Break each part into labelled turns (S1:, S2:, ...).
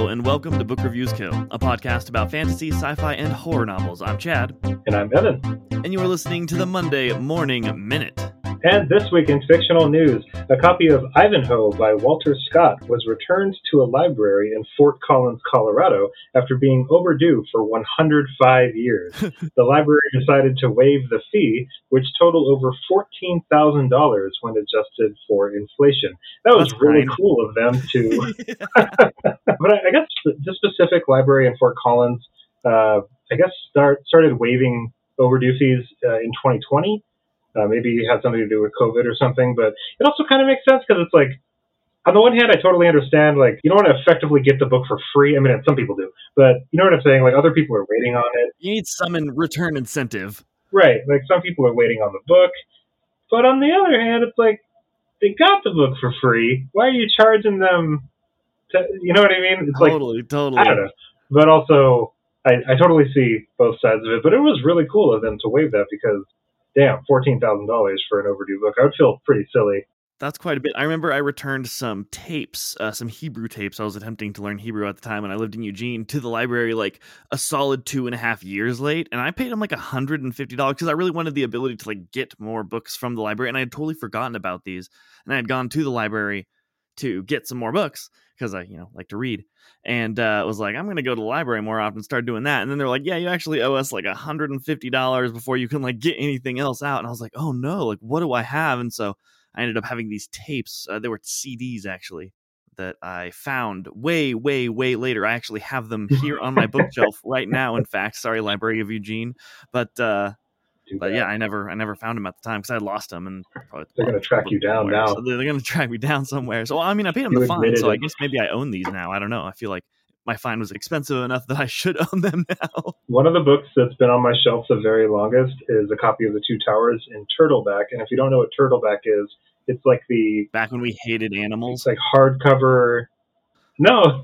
S1: Hello, and welcome to Book Reviews Kill, a podcast about fantasy, sci-fi, and horror novels. I'm Chad.
S2: And I'm Evan.
S1: And you are listening to the Monday Morning Minute.
S2: And this week in fictional news, a copy of Ivanhoe by Walter Scott was returned to a library in Fort Collins, Colorado, after being overdue for 105 years. The library decided to waive the fee, which totaled over $14,000 when adjusted for inflation. That was really cool of them to... But I guess this specific library in Fort Collins, started waiving overdue fees in 2020. Maybe it had something to do with COVID or something, but it also kind of makes sense because it's like, on the one hand, I totally understand, like, you don't want to effectively get the book for free. I mean, some people do, but you know what I'm saying? Like, other people are waiting on it.
S1: You need some return incentive.
S2: Right. Like, some people are waiting on the book, but on the other hand, it's like, they got the book for free. Why are you charging them you know what I mean? It's
S1: totally.
S2: I don't know. But also, I totally see both sides of it, but it was really cool of them to waive that because, damn, $14,000 for an overdue book. I would feel pretty silly.
S1: That's quite a bit. I remember I returned some tapes, some Hebrew tapes. I was attempting to learn Hebrew at the time, and I lived in Eugene, to the library like a solid 2.5 years late. And I paid them like $150 because I really wanted the ability to like get more books from the library. And I had totally forgotten about these. And I had gone to the library to get some more books because I, like to read. And was like, I'm going to go to the library more often and start doing that. And then they're like, yeah, you actually owe us like $150 before you can like get anything else out. And I was like, oh no, like what do I have? And so I ended up having these tapes. They were CDs actually that I found way, way, way later. I actually have them here on my bookshelf right now. In fact, sorry, Library of Eugene. But yeah, I never found them at the time because I lost them, and
S2: they're going to track you down now.
S1: So they're going to track me down somewhere. So I mean, I paid them the fine, so I guess maybe I own these now. I don't know. I feel like my fine was expensive enough that I should own them now.
S2: One of the books that's been on my shelf the very longest is a copy of The Two Towers in Turtleback. And if you don't know what Turtleback is, it's like
S1: back when we hated animals.
S2: It's like hardcover. No,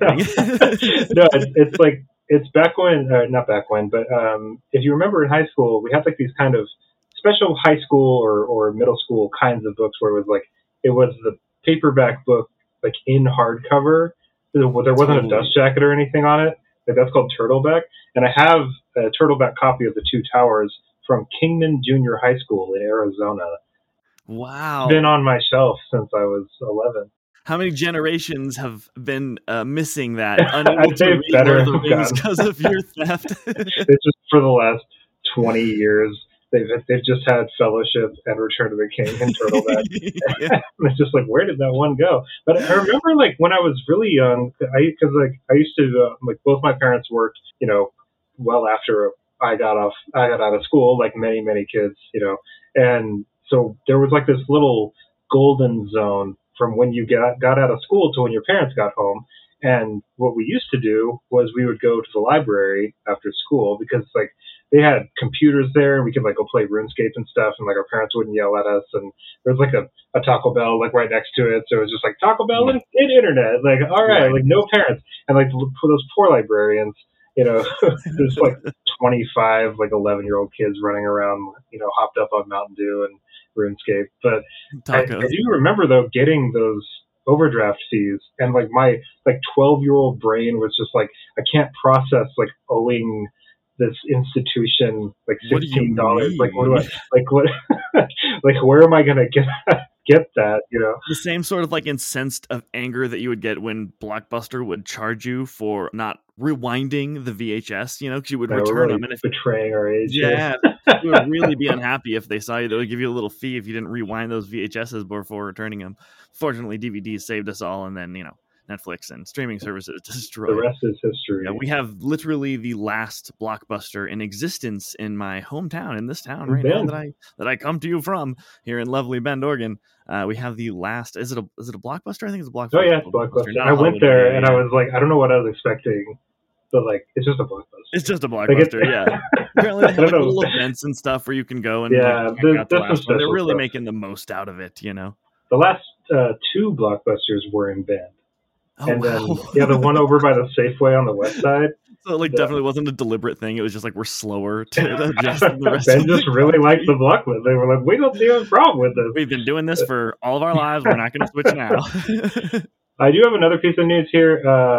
S2: it's like. It's back when, not back when, but if you remember in high school, we had like these kind of special high school or middle school kinds of books where it was the paperback book like in hardcover. There wasn't a dust jacket or anything on it. Like, that's called Turtleback. And I have a Turtleback copy of The Two Towers from Kingman Junior High School in Arizona.
S1: Wow.
S2: It's been on my shelf since I was 11.
S1: How many generations have been missing that? Unable to read
S2: better
S1: Lord of the Rings because of your theft?
S2: It's just for the last 20 years. They've just had Fellowship and Return of the King and Turtleback. Yeah. It's just like, where did that one go? But I remember, like, when I was really young, I used to, both my parents worked, well after I got out of school, like many, many kids, and so there was like this little golden zone from when you got out of school to when your parents got home. And what we used to do was we would go to the library after school because like they had computers there and we could like go play RuneScape and stuff, and like our parents wouldn't yell at us, and there was like a Taco Bell like right next to it, so it was just like Taco Bell and internet, like all right, like no parents. And like for those poor librarians, there's like 25 like 11-year-old kids running around, hopped up on Mountain Dew and RuneScape. But I do remember though getting those overdraft fees, and like my 12-year-old brain was just like, I can't process like owing this institution like $16. Like what do I like where am I gonna get that?
S1: The same sort of like incensed of anger that you would get when Blockbuster would charge you for not rewinding the VHS, because you would return
S2: really
S1: them, and if
S2: betraying our age.
S1: Yeah, you would really be unhappy if they saw you. They would give you a little fee if you didn't rewind those VHSs before returning them. Fortunately, DVDs saved us all, and then Netflix and streaming services destroyed.
S2: The rest is history.
S1: Yeah, we have literally the last Blockbuster in existence in my hometown, in this town right now that I come to you from here in lovely Bend, Oregon. We have the last. Is it a Blockbuster? I think it's a Blockbuster.
S2: Oh yeah, it's Blockbuster. I went there and I was like, I don't know what I was expecting, but like, it's just a Blockbuster.
S1: It's just a Blockbuster. Yeah. Apparently they have like little events and stuff where you can go and check out the last one. They're really making the most out of it. The
S2: last two Blockbusters were in Bend.
S1: Oh,
S2: and then, the one over by the Safeway on the west side.
S1: So it definitely wasn't a deliberate thing. It was just like, we're slower to adjust than the rest
S2: Ben just really liked the Blockbuster. They were like, we don't see a problem with this.
S1: We've been doing this for all of our lives. We're not going to switch now.
S2: I do have another piece of news here.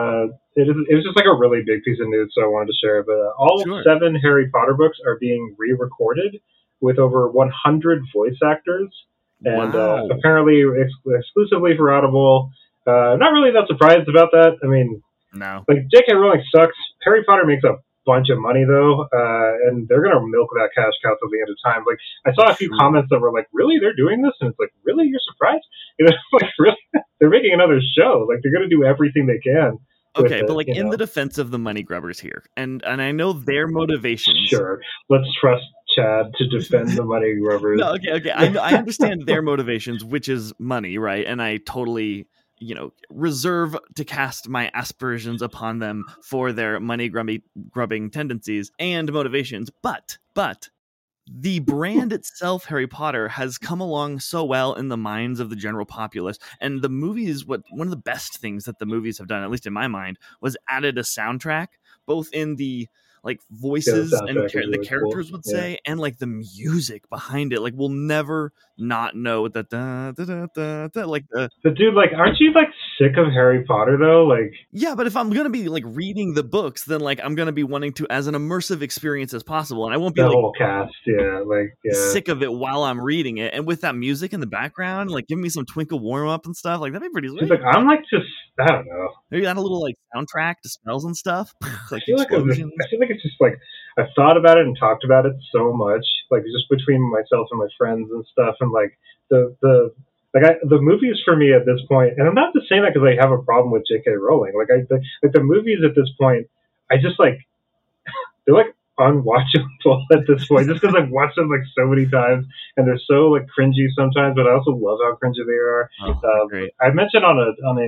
S2: it was just like a really big piece of news, so I wanted to share it. But all
S1: Sure.
S2: 7 Harry Potter books are being re-recorded with over 100 voice actors, and
S1: Wow.
S2: apparently exclusively for Audible. Not really that surprised about that. I mean,
S1: No.
S2: like J.K. Rowling sucks. Harry Potter makes a bunch of money though, and they're gonna milk that cash cow till the end of time. Like I saw a few
S1: Sure.
S2: comments that were like, "Really, they're doing this?" And it's like, "Really, you're surprised?" You know, like really, they're making another show. Like they're gonna do everything they can. With
S1: Okay,
S2: it,
S1: but like
S2: you
S1: in
S2: know?
S1: the defense of the money grubbers here, and I know their motivations.
S2: Sure, let's trust Chad to defend the money grubbers.
S1: No, okay. I understand their motivations, which is money, right? And I totally, reserve to cast my aspersions upon them for their money grubbing tendencies and motivations. But the brand itself, Harry Potter, has come along so well in the minds of the general populace. And the movies, one of the best things that the movies have done, at least in my mind, was added a soundtrack, both in the like voices and
S2: soundtrack is
S1: the
S2: really
S1: characters
S2: cool.
S1: would
S2: Yeah.
S1: say, and like the music behind it. Like we'll never not know that like the
S2: But dude, like, aren't you like sick of Harry Potter though? Like,
S1: yeah, but if I'm gonna be like reading the books, then like I'm gonna be wanting to as an immersive experience as possible, and I won't be
S2: the
S1: like
S2: whole cast, yeah, like, yeah.
S1: sick of it while I'm reading it. And with that music in the background, like giving me some Twinkle warm up and stuff, like that'd be pretty
S2: She's
S1: sweet.
S2: like, I'm like just, I don't know.
S1: Maybe add a little like soundtrack to spells and stuff, like
S2: I feel
S1: explosions.
S2: like it's just like I've thought about it and talked about it so much, like just between myself and my friends and stuff, and like the movies for me at this point, and I'm not just saying that because I have a problem with J.K. Rowling. Like the movies at this point, I just like they're like unwatchable at this point, just because I've watched them like so many times, and they're so like cringy sometimes. But I also love how cringy they are.
S1: Oh, great.
S2: I mentioned on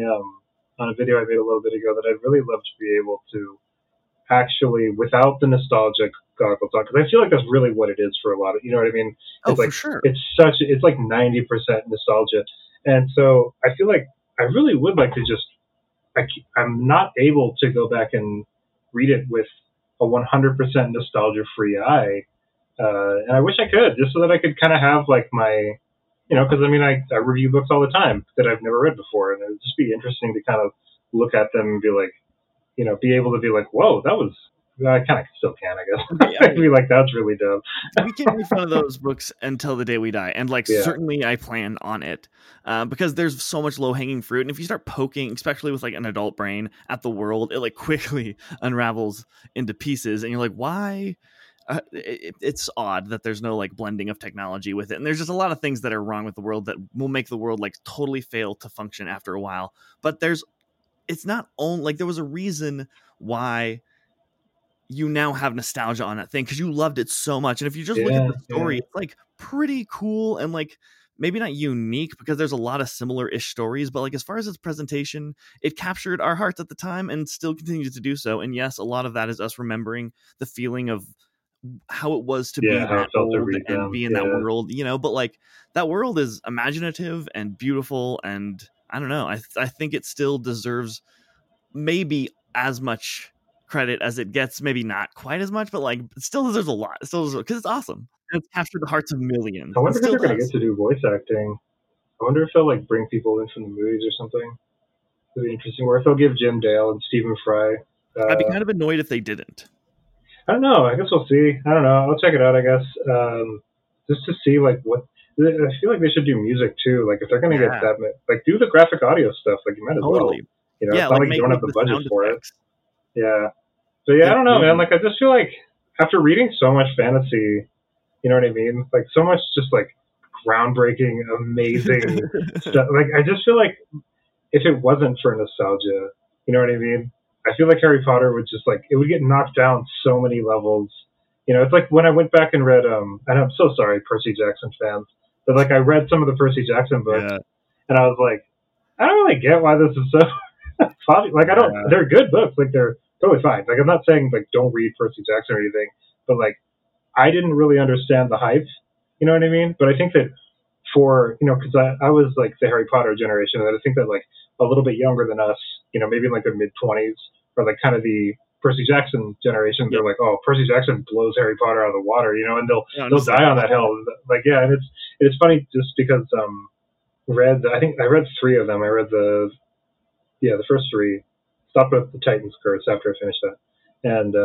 S2: a video I made a little bit ago that I'd really love to be able to actually, without the nostalgic goggles on, because I feel like that's really what it is for a lot of, you know what I mean? It's
S1: For
S2: like
S1: sure.
S2: it's like 90% nostalgia, and so I feel like I really would like to just I'm not able to go back and read it with a 100% nostalgia free eye, and I wish I could, just so that I could kind of have like my, because I mean I review books all the time that I've never read before, and it would just be interesting to kind of look at them and be like, be able to be like, whoa, that was. I kind of still can, I guess.
S1: Yeah,
S2: be like, that's really dumb.
S1: We can make fun of those books until the day we die, and like certainly I plan on it, because there's so much low hanging fruit, and if you start poking, especially with like an adult brain, at the world, it like quickly unravels into pieces, and you're like, why? It's odd that there's no like blending of technology with it, and there's just a lot of things that are wrong with the world that will make the world like totally fail to function after a while. But it's not only like there was a reason why you now have nostalgia on that thing, because you loved it so much. And if you just look at the story, it's like pretty cool and like maybe not unique, because there's a lot of similar-ish stories, but like as far as its presentation, it captured our hearts at the time and still continues to do so. And yes, a lot of that is us remembering the feeling of how it was to be that old and be in that world, but like that world is imaginative and beautiful, and I don't know, I think it still deserves maybe as much credit as it gets, maybe not quite as much, but like it still deserves a lot. It still deserves, because it's awesome and it's captured the hearts of millions.
S2: I wonder if they're going to get to do voice acting. I wonder if they'll like bring people in from the movies or something. It'll be interesting. Or if they'll give Jim Dale and Stephen Fry.
S1: I'd be kind of annoyed if they didn't.
S2: I don't know. I guess we'll see. I don't know. I'll check it out, I guess. Just to see like what. I feel like they should do music too. Like if they're going to get that, like do the graphic audio stuff. Like you might as well. It's not like you don't have the budget for it. Yeah. So yeah, I don't know, man. Like I just feel like after reading so much fantasy, you know what I mean? Like so much just like groundbreaking, amazing stuff. Like I just feel like if it wasn't for nostalgia, you know what I mean? I feel like Harry Potter would just like it would get knocked down so many levels. It's like when I went back and read and I'm so sorry, Percy Jackson fans, but like I read some of the Percy Jackson books and I was like, I don't really get why this is so like I don't. They're good books. Like they're totally fine. Like I'm not saying like don't read Percy Jackson or anything, but like I didn't really understand the hype. You know what I mean? But I think that for because I was like the Harry Potter generation, and I think that like a little bit younger than us, maybe in like their mid 20s, or like kind of the Percy Jackson generation, they're like, oh, Percy Jackson blows Harry Potter out of the water, and they'll die on that hill. Like and it's funny just because I think I read 3 of them. I read the first 3, stopped with the Titan's Curse after I finished that, and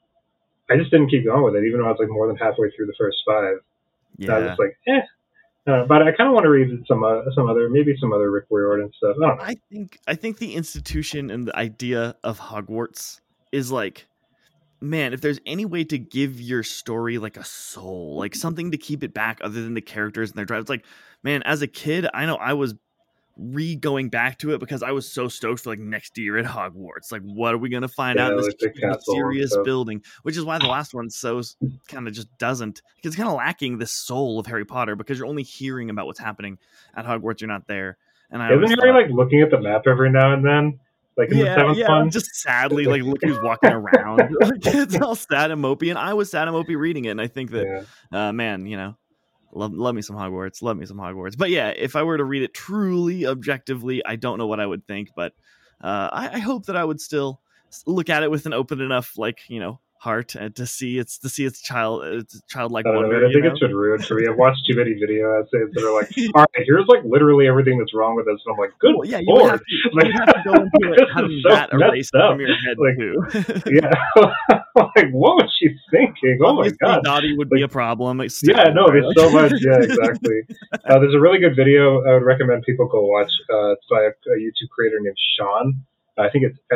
S2: I just didn't keep going with it, even though I was like more than halfway through the first 5. I was
S1: Yeah.
S2: just like, eh. But I kind of want to read some other Rick Riordan stuff. I don't know.
S1: I think the institution and the idea of Hogwarts is like, man, if there's any way to give your story like a soul, like something to keep it back other than the characters and their drive, it's like, man, as a kid, I know I was going back to it because I was so stoked for like next year at Hogwarts. Like, what are we gonna find out in this
S2: Like the
S1: mysterious building? Which is why the last one so kind of just doesn't. It's kind of lacking the soul of Harry Potter because you're only hearing about what's happening at Hogwarts. You're not there. And I
S2: isn't Harry like looking at the map every now and then? Like in the 7th one?
S1: Just sadly, like look who's walking around. Like, it's all sad and mopey, and I was sad and mopey reading it. And I think that, man, you know, love me some Hogwarts, love me some Hogwarts. But yeah, if I were to read it truly objectively, I don't know what I would think, but I hope that I would still look at it with an open enough, like, you know, heart and to see its childlike wonder.
S2: I think it should ruin for me. I've watched too many video essays that are like, all right, here's like literally everything that's wrong with this, and I'm like, good lord,
S1: you have to go into it having that erased from your head
S2: like,
S1: too.
S2: Yeah, like what was she thinking? Oh
S1: Obviously,
S2: my god,
S1: Dottie would be a problem.
S2: There's so much. Yeah, exactly. There's a really good video I would recommend people go watch. It's by a YouTube creator named Sean. I think it's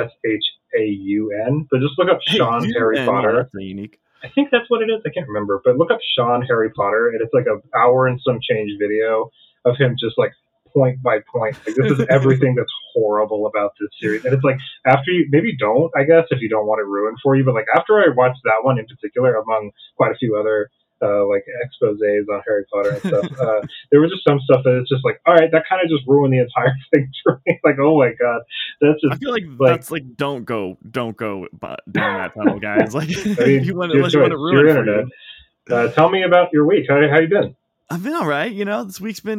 S2: Shaun, but just look up Sean Harry Potter.
S1: Yeah, that's unique.
S2: I think that's what it is. I can't remember, but look up Sean Harry Potter, and it's like an hour and some change video of him just like point by point. Like, this is everything that's horrible about this series. And it's like, after you, maybe don't, I guess, if you don't want it ruined for you, but like after I watched that one in particular, among quite a few other like exposés on Harry Potter and stuff, there was just some stuff that it's just like, all right, that kind of just ruined the entire thing for me. Like, oh my god, that's just.
S1: I feel like that's like don't go down that tunnel, guys. Like, I mean, you want to ruin it for you.
S2: Tell me about your week. How you been?
S1: I've been all right. You know, this week's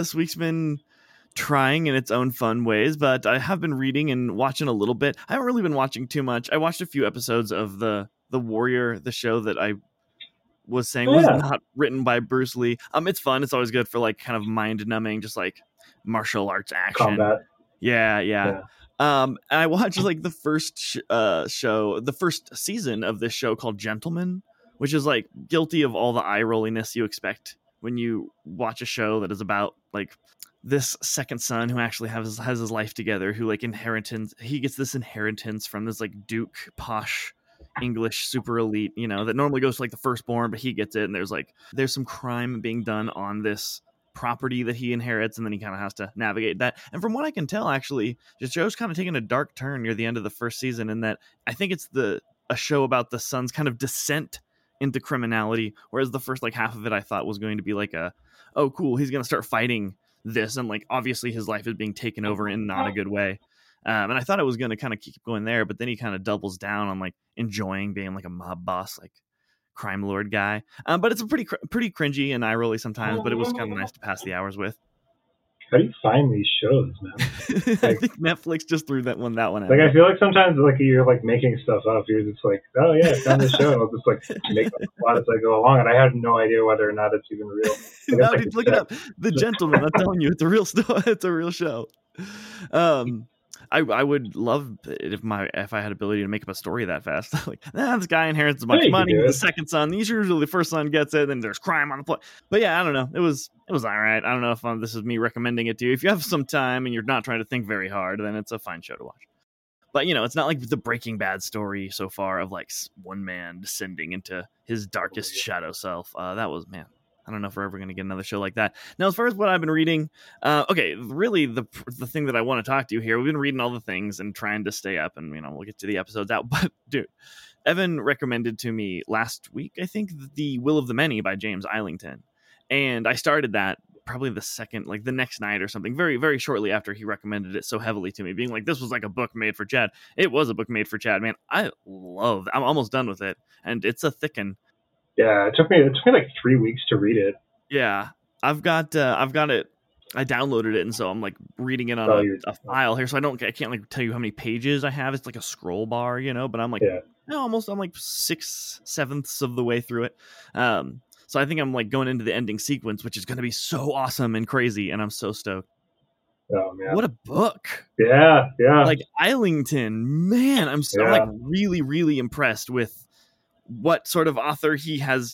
S1: been trying in its own fun ways, but I have been reading and watching a little bit. I haven't really been watching too much. I watched a few episodes of the Warrior, the show that I was saying was not written by Bruce Lee. It's fun. It's always good for like kind of mind numbing, just like martial arts action.
S2: Combat.
S1: Yeah. And I watched like the first show, the first season of this show called Gentleman, which is like guilty of all the eye rolliness you expect when you watch a show that is about like this second son who actually has his life together, who like he gets this inheritance from this like Duke posh English super elite, you know, that normally goes to like the firstborn, but he gets it. And there's some crime being done on this property that he inherits, and then he kind of has to navigate that. And from what I can tell, actually, the show's kind of taking a dark turn near the end of the first season, in that I think it's a show about the son's kind of descent into criminality, whereas the first like half of it I thought was going to be like oh cool, he's gonna start fighting this, and like obviously his life is being taken over in not a good way. And I thought it was going to kind of keep going there, but then he kind of doubles down on like enjoying being like a mob boss, like crime lord guy. But it's a pretty cringy and eye rolly sometimes, but it was kind of nice to pass the hours with.
S2: How do you find these shows, man?
S1: Like, I think Netflix just threw that one out.
S2: Like, I feel like sometimes like you're like making stuff up. You're just like, oh yeah, I found the show. I'll just like make a plot as I go along, and I have no idea whether or not it's even real.
S1: No, dude, look it up. The Gentleman. I'm telling you, it's a real story. It's a real show. I would love it if I had ability to make up a story that fast. Like, this guy inherits a bunch of money. The second son, usually the first son gets it. Then there's crime on the plot. But yeah, I don't know. It was all right. I don't know if this is me recommending it to you. If you have some time and you're not trying to think very hard, then it's a fine show to watch. But you know, it's not like the Breaking Bad story so far of like one man descending into his darkest shadow self. That was, man, I don't know if we're ever going to get another show like that. Now, as far as what I've been reading, okay, really the thing that I want to talk to you here, we've been reading all the things and trying to stay up, and, you know, we'll get to the episodes out. But, dude, Evan recommended to me last week, I think, The Will of the Many by James Islington. And I started that probably the next night or something, very, very shortly after he recommended it so heavily to me, being like, this was like a book made for Chad. It was a book made for Chad, man. I'm almost done with it, and it's a thick one.
S2: Yeah, it took me like 3 weeks to read it.
S1: Yeah, I've got it. I downloaded it, and so I'm like reading it on a file here. So I can't like tell you how many pages I have. It's like a scroll bar, you know. But I'm like, I'm like 6/7 of the way through it. So I think I'm like going into the ending sequence, which is going to be so awesome and crazy, and I'm so stoked.
S2: Oh man,
S1: what a book!
S2: yeah.
S1: Like Islington, man, I'm like really, really impressed with what sort of author he has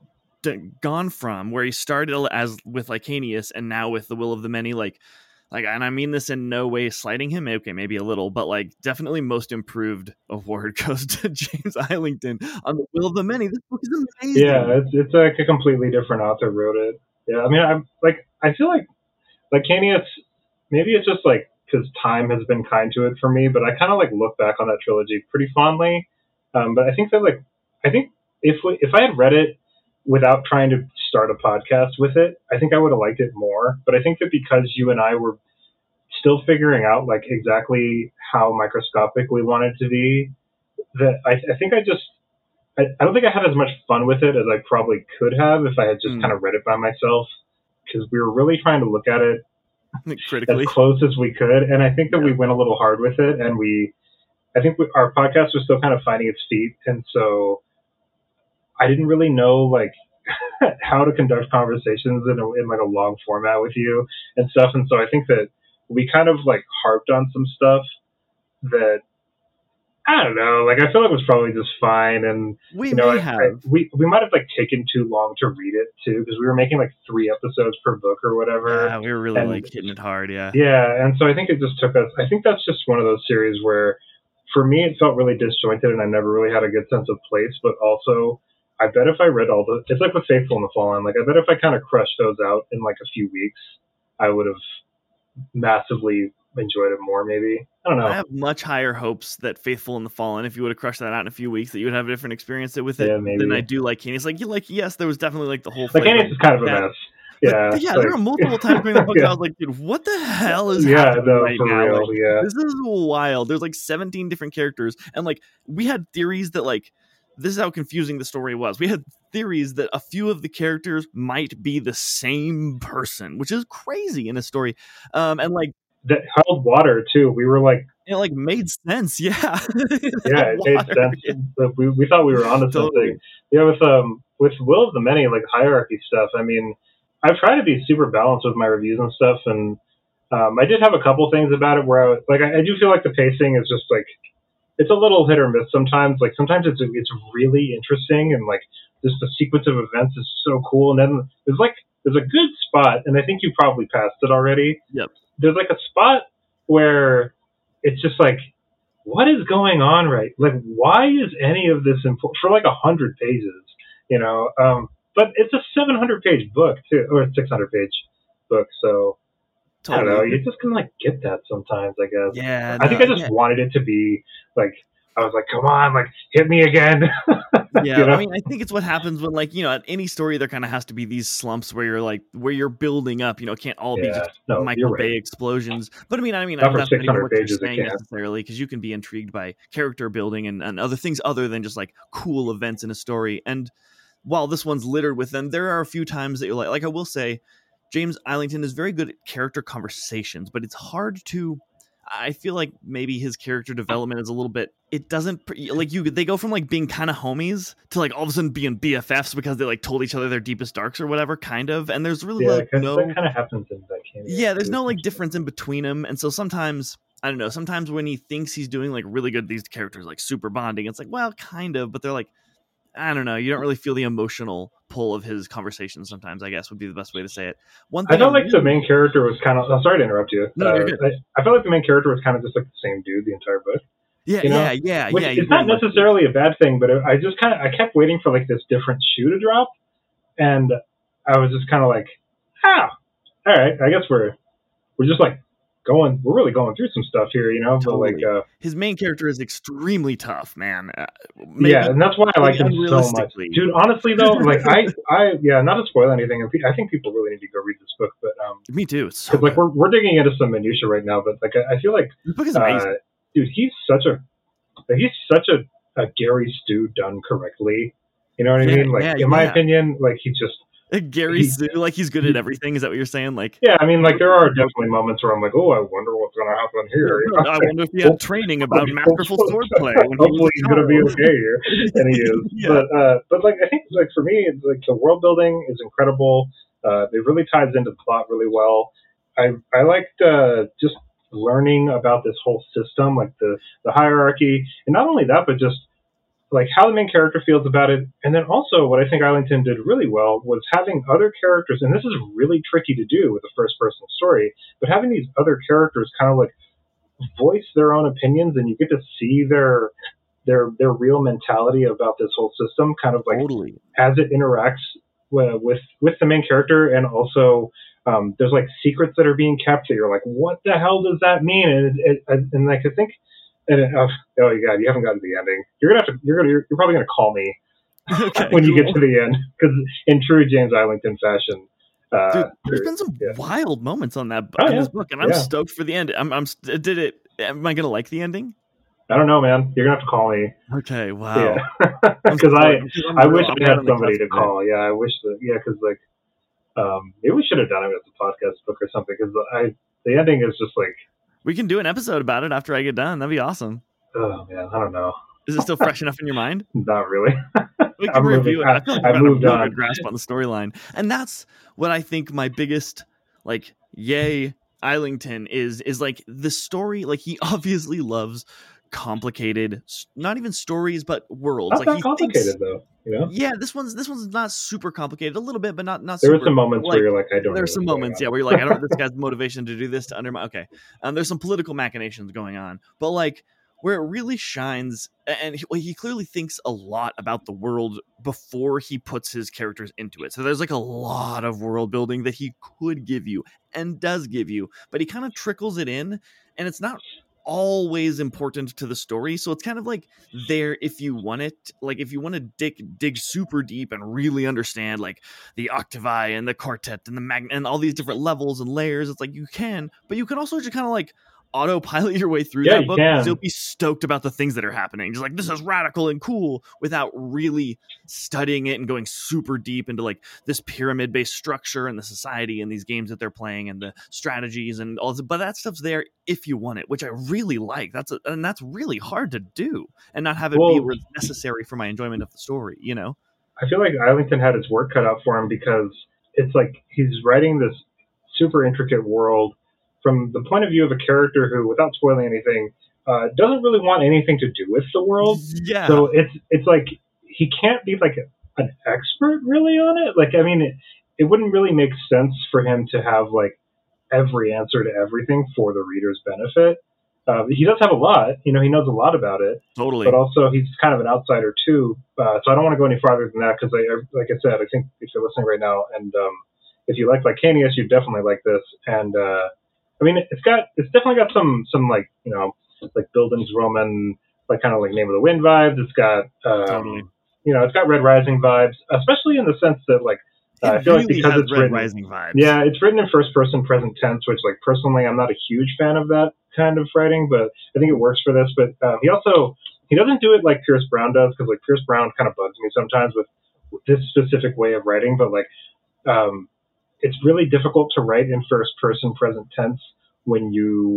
S1: gone from, where he started as with Licanius and now with The Will of the Many. Like, and I mean this in no way slighting him. Okay, maybe a little, but like definitely most improved award goes to James Islington on The Will of the Many. This book is amazing.
S2: Yeah, it's like a completely different author wrote it. Yeah, I mean, I feel like Licanius, maybe it's just like because time has been kind to it for me, but I kind of like look back on that trilogy pretty fondly. But I think that I think if I had read it without trying to start a podcast with it, I think I would have liked it more. But I think that because you and I were still figuring out like exactly how microscopic we wanted to be, that I think I don't think I had as much fun with it as I probably could have if I had just kind of read it by myself, because we were really trying to look at it
S1: critically
S2: as close as we could. And I think that we went a little hard with it, and I think our podcast was still kind of finding its feet. And so I didn't really know like how to conduct conversations in like a long format with you and stuff. And so I think that we kind of like harped on some stuff that, I don't know, like I feel like it was probably just fine. And
S1: we
S2: we might have like taken too long to read it too, because we were making like 3 episodes per book or whatever.
S1: Yeah, we were really like hitting it hard. Yeah.
S2: And so I think it just took us, I think that's just one of those series where for me it felt really disjointed and I never really had a good sense of place. But also I bet if I read it's like with Faithful and the Fallen, like I bet if I kind of crushed those out in like a few weeks, I would have massively enjoyed it more, maybe. I don't know.
S1: I have much higher hopes that Faithful and the Fallen, if you would have crushed that out in a few weeks, that you would have a different experience with it than I do Licanius. Yes, there was definitely like the whole
S2: Licanius is kind of a mess.
S1: But there were multiple times during the book I was like, dude, what the hell is happening right now?
S2: Real,
S1: like, this is wild. There's like 17 different characters, and like we had theories that like this is how confusing the story was. We had theories that a few of the characters might be the same person, which is crazy in a story. And like
S2: that held water too. We were like,
S1: it like made sense. Yeah.
S2: It made sense. Yeah. We thought we were onto something. Yeah. With Will of the Many, like hierarchy stuff. I mean, I've tried to be super balanced with my reviews and stuff. And, I did have a couple things about it where I do feel like the pacing is just like, it's a little hit or miss sometimes. Like sometimes it's really interesting and like just the sequence of events is so cool. And then there's a good spot, and I think you probably passed it already.
S1: Yep.
S2: There's like a spot where it's just like, what is going on, right? Like, why is any of this important for like 100 pages, you know? But it's a 700-page book too, or a 600-page book. So totally. I don't know. You just can like get that sometimes, I guess.
S1: Yeah.
S2: I think I just wanted it to be like, I was like, come on, like hit me again.
S1: Yeah. You know? I mean, I think it's what happens when like, at any story, there kind of has to be these slumps where you're building up, it can't all be just Michael Bay explosions. But I mean,
S2: not for 600 pages
S1: necessarily, because you can be intrigued by character building and other things other than just like cool events in a story. And while this one's littered with them, there are a few times that you're like I will say, James Islington is very good at character conversations, but it's hard to. I feel like maybe his character development is a little bit. It doesn't like they go from like being kind of homies to like all of a sudden being BFFs because they like told each other their deepest darks or whatever, kind of. And there's really like no.
S2: That kind of happens in that game.
S1: Yeah, there's no like difference in between them, and so sometimes I don't know. Sometimes when he thinks he's doing like really good, these characters like super bonding. It's like well, kind of, but they're like. I don't know. You don't really feel the emotional pull of his conversations sometimes, I guess would be the best way to say it. One thing
S2: I felt like the main character was kind of... I'm sorry to interrupt you.
S1: No, you're good.
S2: I felt like the main character was kind of just like the same dude the entire book.
S1: Yeah.
S2: It's not necessarily a bad thing, but I just I kept waiting for like this different shoe to drop. And I was just kind of like, all right, I guess we're just like we're really going through some stuff here,
S1: Totally.
S2: But like
S1: his main character is extremely tough, man.
S2: And that's why I like him so much, dude. Honestly, though, like not to spoil anything. I think people really need to go read this book, but
S1: me too. It's so
S2: like we're digging into some minutia right now, but like I feel like
S1: this book is amazing,
S2: dude. He's such a Gary Stu done correctly. You know what I mean? Like in my opinion, like he just.
S1: Gary Stu, like he's good at everything. Is that what you're saying? Like,
S2: yeah, I mean, like there are definitely moments where I'm like, oh, I wonder what's going to happen here.
S1: I wonder if he had training about masterful swordplay.
S2: Hopefully, he's going to be okay here, and he is. Yeah. But like I think like for me, it's like the world building is incredible. It really ties into the plot really well. I liked just learning about this whole system, like the hierarchy, and not only that, but just like how the main character feels about it. And then also what I think Islington did really well was having other characters, and this is really tricky to do with a first person story, but having these other characters kind of like voice their own opinions, and you get to see their real mentality about this whole system, kind of like
S1: Totally.
S2: as it interacts with the main character. And also there's like secrets that are being kept that you're like, what the hell does that mean? And like I think, oh god, you haven't gotten to the ending. You're probably gonna call me
S1: Okay,
S2: when you
S1: cool.
S2: get to the end, because in true James Islington fashion,
S1: Dude, there's been some wild moments on that in this book, and I'm stoked for the end. Am I gonna like the ending?
S2: I don't know, man. You're gonna have to call me.
S1: Okay, wow.
S2: Because I wish we had somebody to call. Yeah, I wish that. Yeah, because like maybe we should have done it as a podcast book or something. Because the ending is just like,
S1: we can do an episode about it after I get done. That'd be awesome.
S2: Oh man, I don't know.
S1: Is it still fresh enough in your mind?
S2: Not really.
S1: We can review it. I feel like I've
S2: moved
S1: got a
S2: on.
S1: really good grasp on the storyline, and that's what I think my biggest like yay Islington is like the story. Like he obviously loves complicated, not even stories, but worlds.
S2: Not
S1: like
S2: that
S1: he
S2: complicated
S1: thinks,
S2: though. You know?
S1: Yeah, this one's not super complicated. A little bit, but not.
S2: There
S1: super,
S2: were some moments where you're like, I don't.
S1: There's some moments, yeah, where you're like, I don't. This guy's motivation to do this to undermine. Okay, there's some political machinations going on, but like where it really shines, and he clearly thinks a lot about the world before he puts his characters into it. So there's like a lot of world building that he could give you and does give you, but he kind of trickles it in, and it's not always important to the story, so it's kind of like there if you want it, like if you want to dig super deep and really understand like the octavi and the quartet and the and all these different levels and layers. It's like you can, but you can also just kind of like autopilot your way through that book and still be stoked about the things that are happening, just like this is radical and cool, without really studying it and going super deep into like this pyramid based structure and the society and these games that they're playing and the strategies and all this. But that stuff's there if you want it, which I really like. That's really hard to do and not have it be necessary for my enjoyment of the story, you know?
S2: I feel like Islington had his work cut out for him, because it's like he's writing this super intricate world from the point of view of a character who, without spoiling anything, doesn't really want anything to do with the world.
S1: Yeah.
S2: So it's like he can't be like an expert really on it. Like, I mean, it wouldn't really make sense for him to have like every answer to everything for the reader's benefit. He does have a lot, you know, he knows a lot about it.
S1: Totally.
S2: But also he's kind of an outsider too. So I don't want to go any farther than that, because like I said, I think if you're listening right now and if you like Lycanius, you definitely like this. And I mean, it's definitely got some like, you know, like Bildungsroman, like kind of like Name of the Wind vibes. It's got
S1: totally.
S2: You know, it's got Red Rising vibes, especially in the sense that like I feel like because it's written,
S1: Rising vibes.
S2: Yeah, it's written in first person present tense, which like personally I'm not a huge fan of that kind of writing, but I think it works for this. But he doesn't do it like Pierce Brown does, because like Pierce Brown kind of bugs me sometimes with this specific way of writing. But like it's really difficult to write in first person present tense when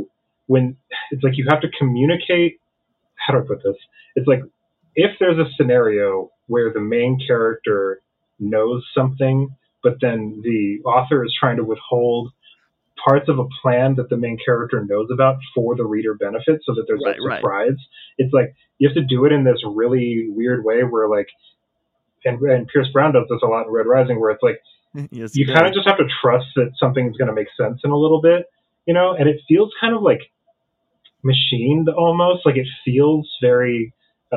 S2: it's like you have to communicate. How do I put this? It's like if there's a scenario where the main character knows something, but then the author is trying to withhold parts of a plan that the main character knows about for the reader benefit, so that there's a surprise. Right. It's like you have to do it in this really weird way where like, and Pierce Brown does this a lot in Red Rising, where it's like,
S1: yes,
S2: you kind of just have to trust that something's going to make sense in a little bit, you know, and it feels kind of like machined almost. Like it feels very,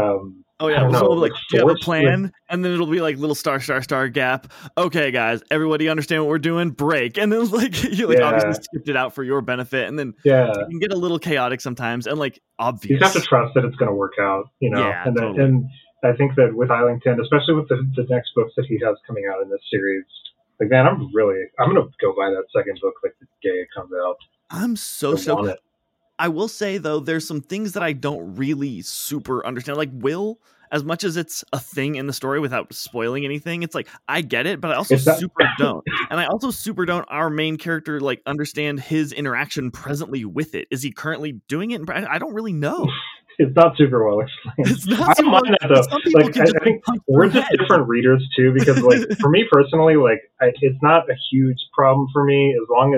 S1: like you have a plan, and then it'll be like little star gap. Okay, guys, everybody understand what we're doing? Break. And then like you like obviously skipped it out for your benefit, and then it can get a little chaotic sometimes, and like obvious. You
S2: have to trust that it's going to work out, you know.
S1: Yeah,
S2: and
S1: totally.
S2: And I think that with Islington, especially with the next books that he has coming out in this series, like man, I'm gonna go buy that second book like the day it comes out.
S1: I'm so stoked. I will say, though, there's some things that I don't really super understand. Like Will, as much as it's a thing in the story without spoiling anything, it's like, I get it, but I also super don't. And I also super don't our main character, like, understand his interaction presently with it. Is he currently doing it? I don't really know.
S2: It's not super well explained.
S1: It's not super
S2: well explained. Like, I think we're just different readers, too, because, like, for me personally, like, it's not a huge problem for me as long as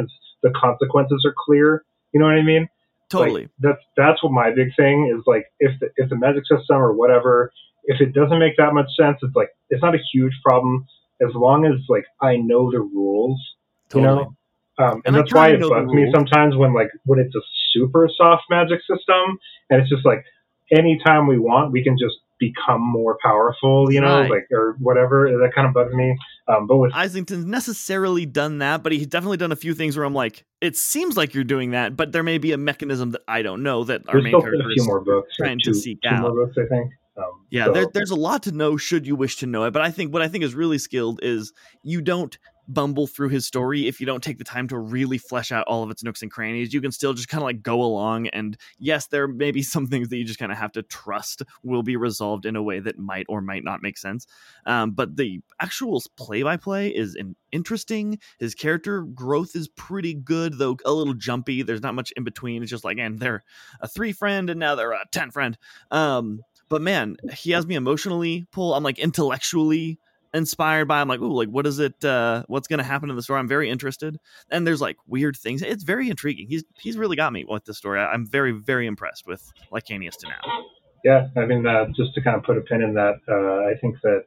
S2: the consequences are clear. You know what I mean?
S1: Totally.
S2: Like that's what my big thing is. Like if the magic system or whatever, if it doesn't make that much sense, it's like it's not a huge problem as long as like I know the rules.
S1: Totally.
S2: You know. And that's why it bugs me sometimes when it's a super soft magic system and it's just like anytime we want we can just become more powerful, you know, like or whatever. That kind of bugs me. But with
S1: Islington's necessarily done that, but he's definitely done a few things where I'm like, it seems like you're doing that, but there may be a mechanism that I don't know that our main character is trying to seek out.
S2: Two more books, I think.
S1: There's a lot to know should you wish to know it, but I think what I think is really skilled is you don't bumble through his story if you don't take the time to really flesh out all of its nooks and crannies. You can still just kind of like go along, and yes, there may be some things that you just kind of have to trust will be resolved in a way that might or might not make sense. But the actual play-by-play is interesting. His character growth is pretty good, though a little jumpy. There's not much in between. It's just like, and they're a 3 friend and now they're a 10 friend. But man, he has me emotionally pulled. I'm like intellectually inspired by. I'm like, ooh, like what is it? What's going to happen in the story? I'm very interested. And there's like weird things. It's very intriguing. He's really got me with the story. I'm very, very impressed with Lycanius to now.
S2: Yeah, I mean, just to kind of put a pin in that, I think that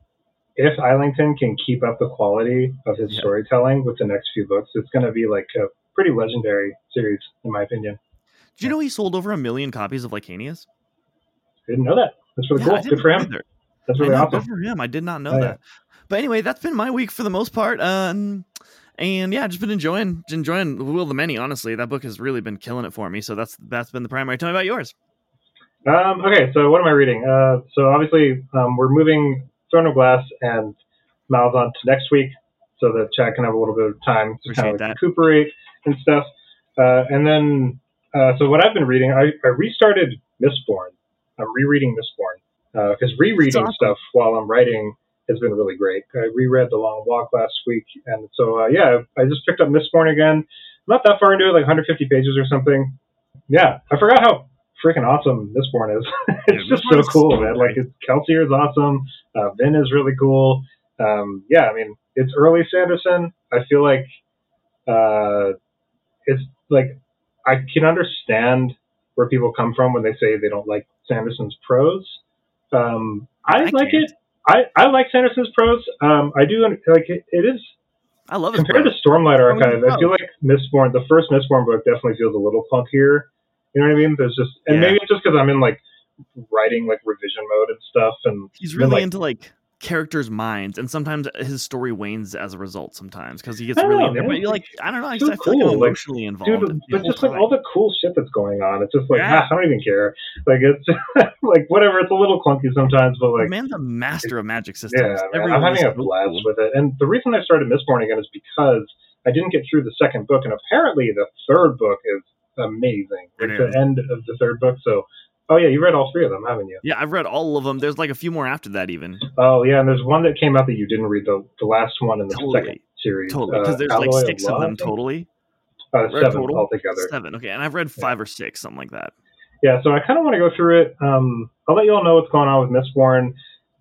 S2: if Islington can keep up the quality of his storytelling with the next few books, it's going to be like a pretty legendary series, in my opinion.
S1: Do you know he sold over 1 million copies of Lycanius?
S2: I didn't know that. That's really cool. Good for him. Either. That's really awesome.
S1: Good for him. I did not know that. But anyway, that's been my week for the most part. And yeah, just been enjoying Will of the Many. Honestly, that book has really been killing it for me. So that's been the primary. Tell me about yours.
S2: Okay, so what am I reading? So obviously, we're moving Throne of Glass and Malazan to next week, so that Chad can have a little bit of time to kind of like recuperate and stuff. And then, so what I've been reading, I restarted Mistborn. I'm rereading Mistborn because rereading stuff while I'm writing has been really great. I reread The Long Walk last week, and so I just picked up Mistborn again. I'm not that far into it, like 150 pages or something. Yeah, I forgot how freaking awesome Mistborn is. It's just so cool, man. Like Kelsier is awesome. Vin is really cool. I mean, it's early Sanderson. I feel like it's like I can understand where people come from when they say they don't like Sanderson's prose. I like it. I like Sanderson's prose. I do like it. It is.
S1: I love it.
S2: Compared to Stormlight Archive, I feel like Mistborn, the first Mistborn book, definitely feels a little clunkier. You know what I mean? There's just, and maybe it's just because I'm in like writing like revision mode and stuff, and
S1: he's really into like characters' minds, and sometimes his story wanes as a result. Sometimes because he gets really in there, but you're like, I don't know, I feel like I'm emotionally involved.
S2: Dude, but just like all the cool shit that's going on, it's just like I don't even care. Like it's like whatever. It's a little clunky sometimes, but like
S1: the man's a master of magic systems.
S2: Yeah, man, I'm having a blast with it. And the reason I started Mistborn again is because I didn't get through the second book, and apparently the third book is amazing. It's the end of the third book, so. Oh, yeah, you read all 3 of them, haven't you?
S1: Yeah, I've read all of them. There's like a few more after that, even.
S2: Oh, yeah, and there's one that came out that you didn't read, the last one in the second series.
S1: Totally, because there's like 6 of them totally.
S2: 7 altogether.
S1: 7, okay, and I've read 5 or 6, something like that.
S2: Yeah, so I kind of want to go through it. I'll let you all know what's going on with Mistborn.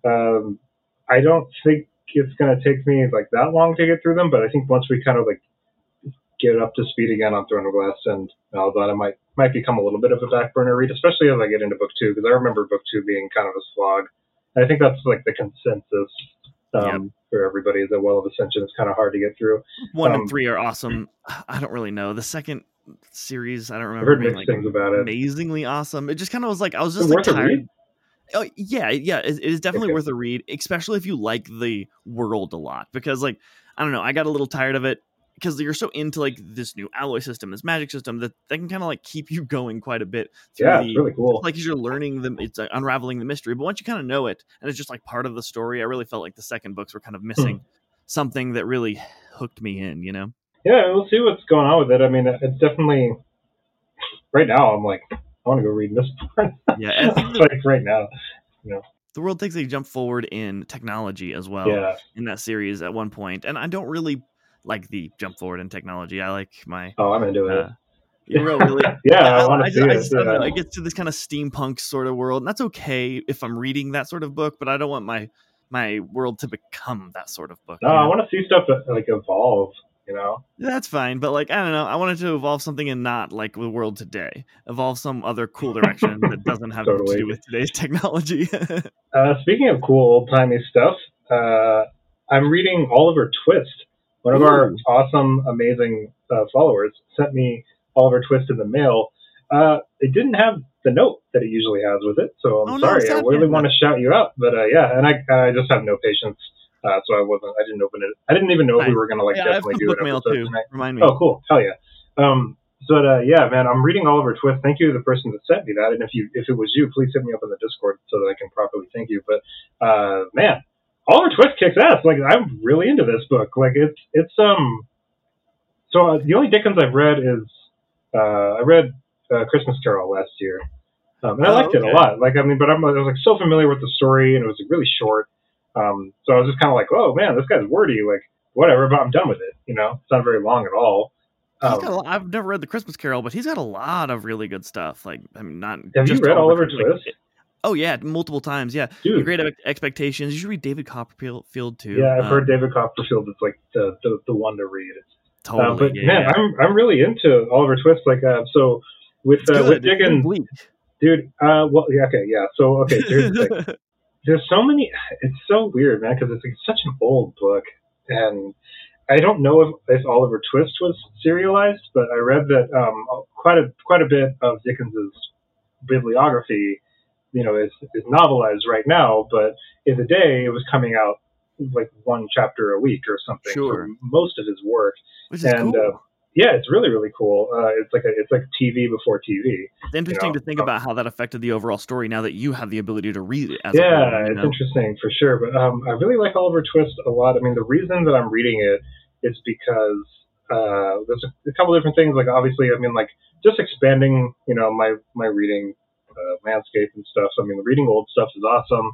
S2: I don't think it's going to take me like that long to get through them, but I think once we kind of like get up to speed again on Throne of Glass and Malazan, it might become a little bit of a back burner read, especially as I get into book 2, because I remember book 2 being kind of a slog. And I think that's like the consensus for everybody is that Well of Ascension is kind of hard to get through.
S1: 1 and 3 are awesome. I don't really know. The second series, I don't remember.
S2: I've heard mixed things about it.
S1: Amazingly awesome. It just kind of was like, I was just like tired. Oh yeah, it is definitely worth a read, especially if you like the world a lot. Because like, I don't know, I got a little tired of it. Because you're so into like this new alloy system, this magic system, that they can kind of like keep you going quite a bit.
S2: Yeah, it's really cool.
S1: Like as you're learning them, it's unraveling the mystery. But once you kind of know it, and it's just like part of the story, I really felt like the second books were kind of missing something that really hooked me in. You know?
S2: Yeah, we'll see what's going on with it. I mean, it's definitely right now. I'm like, I want to go read this part.
S1: Yeah,
S2: like right now, you know.
S1: The world takes a jump forward in technology as well in that series at one point, and I don't really like the jump forward in technology. I like my.
S2: Oh, I'm into it.
S1: Really?
S2: I want to see it.
S1: I don't know. It gets to this kind of steampunk sort of world, and that's okay if I'm reading that sort of book. But I don't want my world to become that sort of book.
S2: No, I want to see stuff that, like evolve. you know?
S1: That's fine, but like I don't know, I wanted to evolve something and not like the world today. Evolve some other cool direction that doesn't have to
S2: Totally.
S1: do with today's technology.
S2: Speaking of cool old timey stuff, I'm reading Oliver Twist. One of our
S1: Ooh.
S2: awesome, amazing followers sent me Oliver Twist in the mail. It didn't have the note that it usually has with it, so I'm
S1: Oh no,
S2: sorry. I
S1: sad
S2: really
S1: panda.
S2: want to shout you out, but yeah, and I just have no patience, so I didn't open it. I didn't even know if we
S1: Nice.
S2: were gonna like
S1: Yeah, I have
S2: definitely
S1: some
S2: do
S1: book
S2: an
S1: mail
S2: episode
S1: too.
S2: tonight.
S1: Remind me.
S2: Oh, cool, hell yeah. Yeah, man, I'm reading Oliver Twist. Thank you to the person that sent me that, and if it was you, please hit me up in the Discord so that I can properly thank you. But man, Oliver Twist kicks ass. Like I'm really into this book. Like so the only Dickens I've read is I read Christmas Carol last year, and I
S1: Oh,
S2: liked it a
S1: okay.
S2: lot. Like I mean, but I was like so familiar with the story, and it was like, really short. So I was just kind of like, oh man, this guy's wordy. Like whatever, but I'm done with it. You know, it's not very long at all.
S1: He's got.
S2: Um,
S1: I've never read the Christmas Carol, but he's got a lot of really good stuff. Like I mean, not
S2: have you
S1: just
S2: read
S1: Oliver
S2: Oliver
S1: Twist. Like,
S2: Twist?
S1: oh yeah, multiple times. Yeah, The
S2: Dude,
S1: Great Expectations. You should read David Copperfield too.
S2: yeah, I've heard David Copperfield is like the one to read.
S1: Totally.
S2: But man,
S1: Yeah.
S2: I'm really into Oliver Twist. Like so with
S1: It's good. It's very
S2: Dickens,
S1: bleak.
S2: dude. Well, yeah, okay, yeah. So okay, so here's the thing. There's so many. It's so weird, man, because it's like such an old book, and I don't know if Oliver Twist was serialized, but I read that quite a bit of Dickens's bibliography, is novelized right now. But in the day, it was coming out like one chapter a week or something for
S1: Sure.
S2: most of his work,
S1: Which is
S2: and
S1: cool.
S2: yeah, it's really really cool. It's like TV before TV.
S1: It's interesting to think about how that affected the overall story now that you have the ability to read it as a
S2: Yeah,
S1: whole.
S2: it's interesting for sure. But I really like Oliver Twist a lot. I mean, the reason that I'm reading it is because there's a couple different things. Like obviously, I mean, like just expanding, my reading landscape and stuff. So I mean, the reading old stuff is awesome.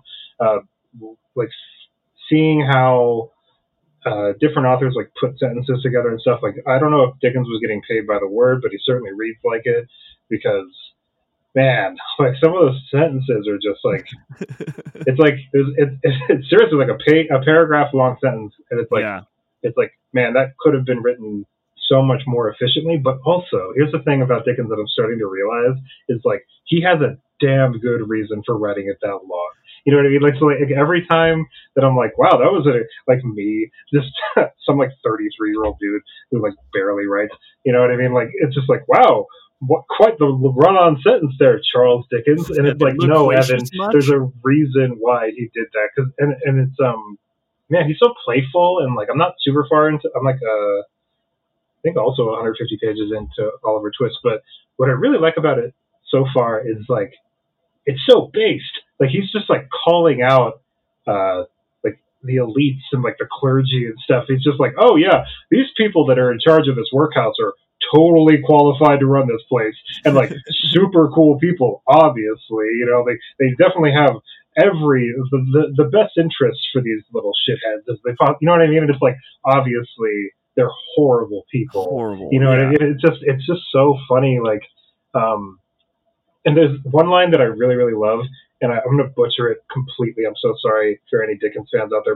S2: Like seeing how different authors like put sentences together and stuff. Like I don't know if Dickens was getting paid by the word, but he certainly reads like it because man, like some of those sentences are just like it's like it's seriously like a paragraph long sentence, and
S1: Yeah.
S2: it's like man, that could have been written so much more efficiently. But also, here's the thing about Dickens that I'm starting to realize is like he has a damn good reason for writing it that long. You know what I mean? Like so, like every time that I'm like, wow, that was like me, just some like 33-year-old dude who like barely writes. You know what I mean? Like it's just like wow, what quite the run-on sentence there, Charles Dickens. And it's like, no, Evan, there's a reason why he did that. And it's man, he's so playful, and like I'm not super far into. I'm like I think also 150 pages into Oliver Twist. But what I really like about it so far is like it's so based. Like he's just like calling out like the elites and like the clergy and stuff. He's just like, oh yeah, these people that are in charge of this workhouse are totally qualified to run this place, and like super cool people. Obviously, they definitely have the best interests for these little shitheads as they you know what I mean. And it's like obviously they're horrible people.
S1: Horrible.
S2: You know what I mean? It's just so funny. Like, and there's one line that I really really love, and I'm going to butcher it completely. I'm so sorry for any Dickens fans out there,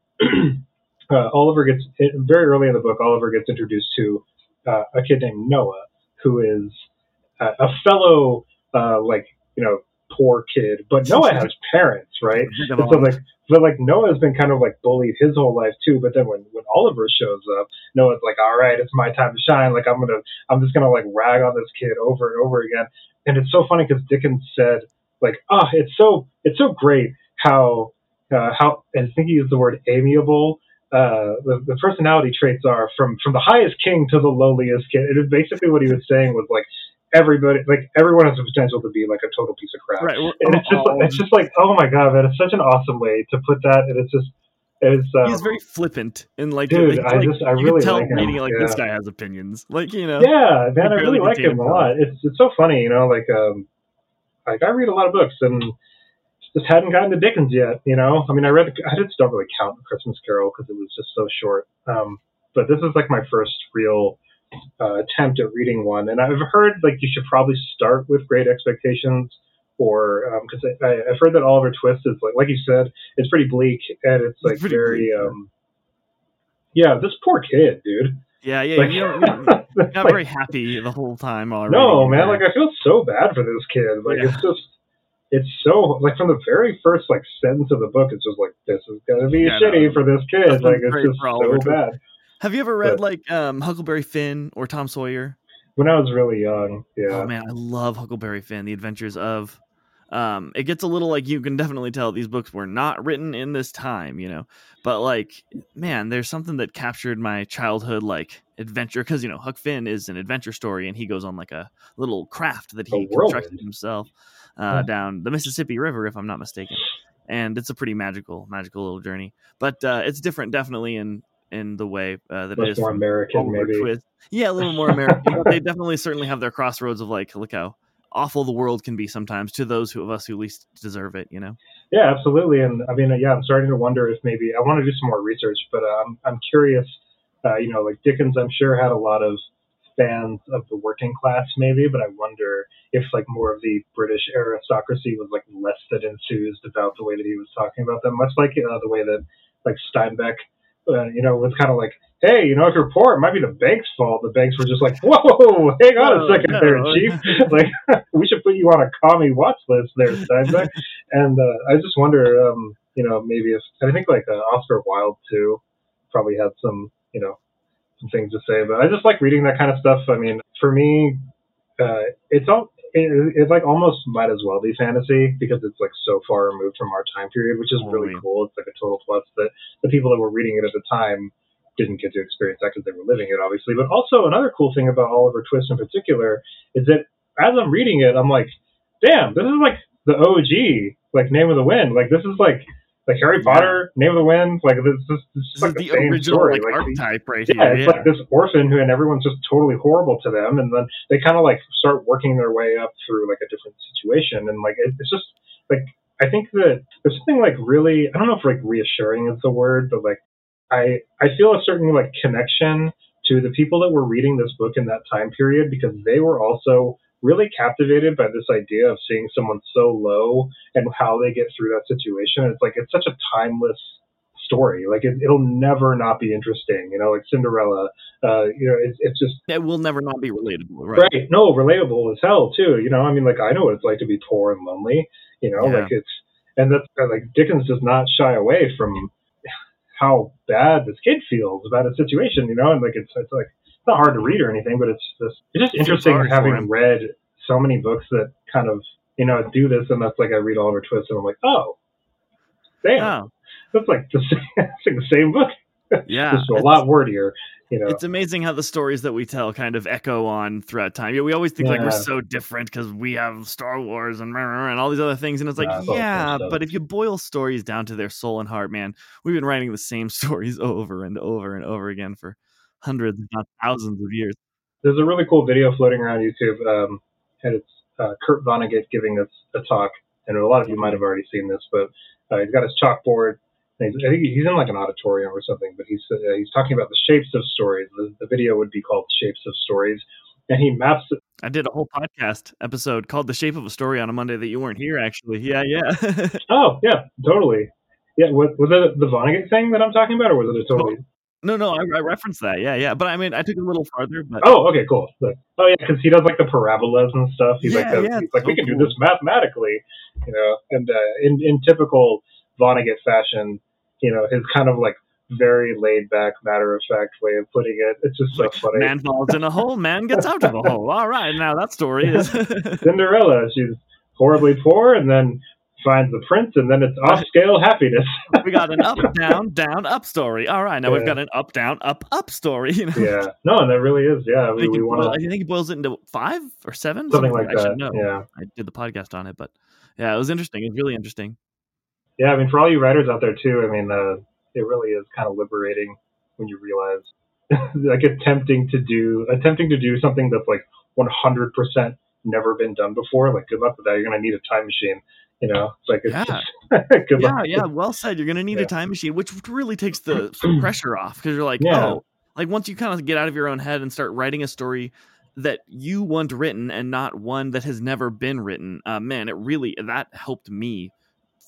S2: but Oliver gets very early in the book. Oliver gets introduced to a kid named Noah, who is a fellow like poor kid, but Noah has parents, right? And so like Noah's been kind of like bullied his whole life too. But then when Oliver shows up, Noah's like, all right, it's my time to shine. Like I'm just gonna like rag on this kid over and over again. And it's so funny because Dickens said like, it's so great how I think he used the word amiable. The personality traits are from the highest king to the lowliest kid. It is basically what he was saying was like everyone has the potential to be like a total piece of crap.
S1: Right.
S2: And it's just like, oh my god, man, it's such an awesome way to put that. And
S1: he's very flippant and like,
S2: dude,
S1: I
S2: really
S1: tell
S2: like him.
S1: reading it like this guy has opinions. Like,
S2: yeah, man, I really like him a lot. It's so funny, like I read a lot of books and just hadn't gotten to Dickens yet, I mean, I just don't really count Christmas Carol because it was just so short. But this is like my first real attempt at reading one, and I've heard like you should probably start with Great Expectations, or because I've heard that Oliver Twist is like you said, it's pretty bleak, and it's like very yeah, this poor kid, dude.
S1: Yeah,
S2: Like,
S1: you're not
S2: like,
S1: very happy the whole time while
S2: no,
S1: reading it.
S2: man, like I feel so bad for this kid. Like it's so like from the very first like sentence of the book, it's just like this is gonna be shitty for this kid. Like it's just so bad.
S1: Have you ever read like Huckleberry Finn or Tom Sawyer?
S2: When I was really young, yeah.
S1: Oh man, I love Huckleberry Finn, The Adventures of. It gets a little like you can definitely tell these books were not written in this time, you know. But like, man, there's something that captured my childhood like adventure because Huck Finn is an adventure story, and he goes on like a little craft that he constructed himself down the Mississippi River, if I'm not mistaken. And it's a pretty magical little journey. But it's different, definitely in the way that it is
S2: more American, maybe.
S1: Twist. Yeah, a little more American. But they definitely certainly have their crossroads of like, look how awful the world can be sometimes to those of us who least deserve it,
S2: Yeah, absolutely. And I mean, I'm starting to wonder if maybe I want to do some more research, but I'm curious. Like Dickens, I'm sure had a lot of fans of the working class, maybe, but I wonder if like more of the British aristocracy was like less than enthused about the way that he was talking about them, much like the way that like Steinbeck, was kind of like, hey, if you're poor, it might be the bank's fault. The banks were just like, whoa, hang on a second there, Chief. Like, we should put you on a commie watch list there, Steinbeck. And I just wonder, maybe if, I think like Oscar Wilde too probably had some, some things to say. But I just like reading that kind of stuff. I mean, for me, it like almost might as well be fantasy because it's like so far removed from our time period, which is really cool. It's like a total plus that the people that were reading it at the time didn't get to experience that because they were living it, obviously. But also another cool thing about Oliver Twist in particular is that as I'm reading it, I'm like, damn, this is like the OG, like Name of the Wind. Like this is like Harry Potter, Name of the Wind. Like this is like the same
S1: original,
S2: story,
S1: like archetype right
S2: here. Yeah, it's like this orphan and everyone's just totally horrible to them, and then they kind of like start working their way up through like a different situation, and like it's just like I think that there's something like really, I don't know if like reassuring is the word, but like I feel a certain like connection to the people that were reading this book in that time period because they were also really captivated by this idea of seeing someone so low and how they get through that situation. It's like, it's such a timeless story. Like it'll never not be interesting, like Cinderella, it's just,
S1: it will never not be relatable.
S2: Right. No, relatable as hell too. I mean, like I know what it's like to be poor and lonely, like it's, and that's like Dickens does not shy away from how bad this kid feels about a situation, and like it's like, it's not hard to read or anything, but it's just interesting having read so many books that kind of, do this. And that's like, I read Oliver Twist and I'm like, oh, damn, that's like the same book.
S1: Yeah.
S2: Just a lot wordier.
S1: It's amazing how the stories that we tell kind of echo on throughout time. We always think like we're so different because we have Star Wars and all these other things. And it's like, but if you boil stories down to their soul and heart, man, we've been writing the same stories over and over and over again for hundreds, if not thousands of years.
S2: There's a really cool video floating around YouTube, and it's Kurt Vonnegut giving us a talk. And a lot of you might have already seen this, but he's got his chalkboard. I think he's in like an auditorium or something, but he's talking about the shapes of stories. The video would be called Shapes of Stories, and he maps it.
S1: I did a whole podcast episode called The Shape of a Story on a Monday that you weren't here, actually. Yeah.
S2: Oh, yeah, totally. Yeah, was it the Vonnegut thing that I'm talking about, or was it a totally...
S1: No, I referenced that. Yeah. But I mean, I took it a little farther. But...
S2: Oh, okay, cool. Oh, yeah, because he does like the parabolas and stuff. He's like, we can do this mathematically, and in typical Vonnegut fashion, his kind of like very laid back, matter of fact way of putting it. It's just so funny.
S1: Man falls in a hole, man gets out of a hole. All right, now that story is
S2: Cinderella. She's horribly poor, and then finds the prince, and then it's off scale happiness.
S1: We got an up, down, down, up story. All right, now we've got an up, down, up story.
S2: Yeah, no, and that really is. Yeah, I think
S1: he boils it into 5 or 7,
S2: something like that. Yeah,
S1: I did the podcast on it, but yeah, it was interesting. It's really interesting.
S2: Yeah, I mean, for all you writers out there too, I mean, it really is kind of liberating when you realize, like, attempting to do something that's like 100% never been done before. Like, good luck with that. You're gonna need a time machine. It's like, it's just, good luck.
S1: Yeah, well said. You're gonna need a time machine, which really takes the pressure off because you're like, like once you kind of get out of your own head and start writing a story that you want written and not one that has never been written, man, it really, that helped me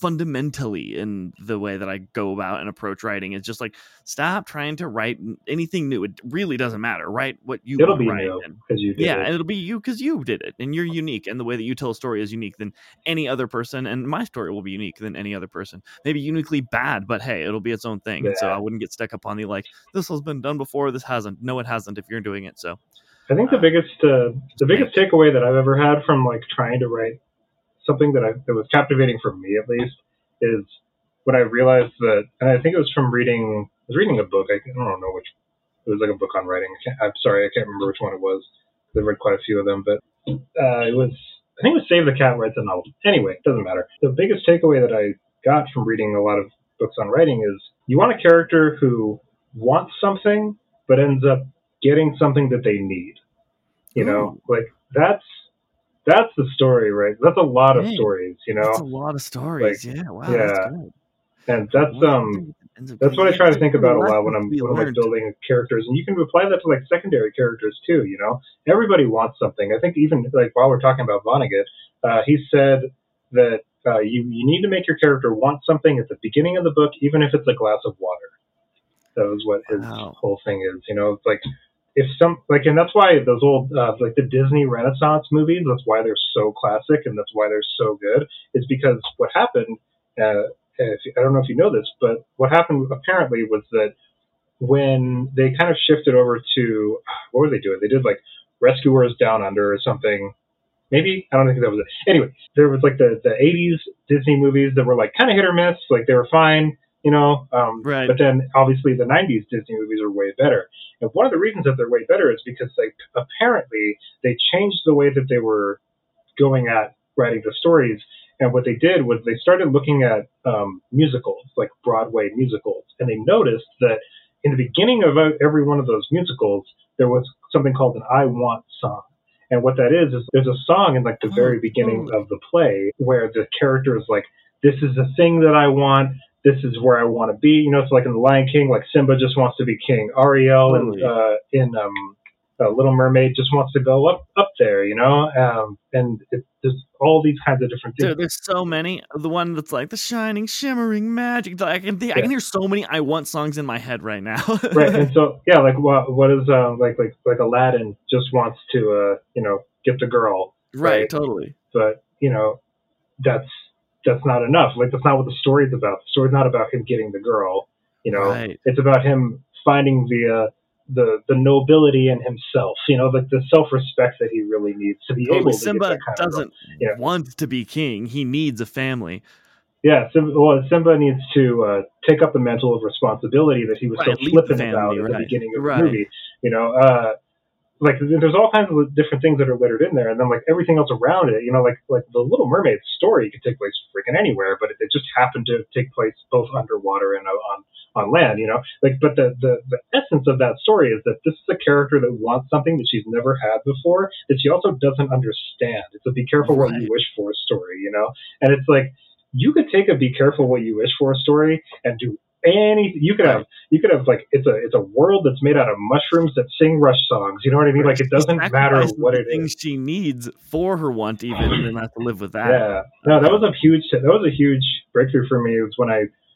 S1: fundamentally in the way that I go about and approach writing. It's just like, stop trying to write anything new. It really doesn't matter. Write what you
S2: It'll
S1: want
S2: be
S1: to write.
S2: new because you did it.
S1: And it'll be you because you did it, and you're unique, and the way that you tell a story is unique than any other person, and my story will be unique than any other person. Maybe uniquely bad, but hey, it'll be its own thing. And so I wouldn't get stuck up on the like, this has been done before, this hasn't. No, it hasn't if you're doing it. So
S2: I think the biggest takeaway that I've ever had from like trying to write something that was captivating for me at least is when I realized that, and I think it was from I was reading a book. I don't know which. It was like a book on writing. I'm sorry, I can't remember which one it was. I read quite a few of them, but it was, I think it was Save the Cat Writes a Novel. Anyway, it doesn't matter. The biggest takeaway that I got from reading a lot of books on writing is you want a character who wants something but ends up getting something that they need. You know, like that's the story, right? That's a lot of stories, you know.
S1: That's a lot of stories. Like, yeah, wow. Yeah. That's good.
S2: And that's what I try to think about a lot when I'm like building characters, and you can apply that to like secondary characters too. You know, everybody wants something. I think even like while we're talking about Vonnegut, he said that you need to make your character want something at the beginning of the book, even if it's a glass of water. That was what his whole thing is. You know, it's like if and that's why those old like the Disney Renaissance movies. That's why they're so classic, and that's why they're so good. Is because what happened. I don't know if you know this, but what happened apparently was that when they kind of shifted over to, what were they doing? They did like Rescuers Down Under or something. Maybe, I don't think that was it. Anyway, there was like the 80s Disney movies that were like kind of hit or miss. Like they were fine, you know.
S1: Right.
S2: But then obviously the 90s Disney movies are way better. And one of the reasons that they're way better is because like apparently they changed the way that they were going at writing the stories. And what they did was they started looking at musicals, like Broadway musicals, and they noticed that in the beginning of every one of those musicals, there was something called an I Want song. And what that is there's a song in like the very beginning of the play where the character is like, this is the thing that I want. This is where I want to be. You know, it's like in The Lion King, like Simba just wants to be king. Ariel in Little Mermaid just wants to go up there, you know? And there's all these kinds of different things.
S1: Dude, there's so many. The one that's like the shining, shimmering magic. I can hear so many I Want songs in my head right now.
S2: Right, and so yeah, like what is like Aladdin just wants to get the girl.
S1: Right, totally.
S2: But you know, that's not enough. Like that's not what the story's about. The story's not about him getting the girl. You know, It's about him finding the nobility in himself, you know, like the self-respect that he really needs to be able to
S1: Simba doesn't want to be king. He needs a family.
S2: Yeah, Simba needs to take up the mantle of responsibility that he was so flippant about at the beginning of the movie. You know, like there's all kinds of different things that are littered in there, and then like everything else around it, you know, like the Little Mermaid story could take place freaking anywhere, but it just happened to take place both underwater and on land, you know, like, but the essence of that story is that this is a character that wants something that she's never had before, that she also doesn't understand. It's a be careful what you wish for story, you know, and it's like, you could take a be careful what you wish for story and do anything. You could have like, it's a world that's made out of mushrooms that sing Rush songs. You know what I mean? Like it doesn't matter what it is.
S1: She needs for her want even, and then have to live with that.
S2: Yeah. No, that was a huge breakthrough for me. It was when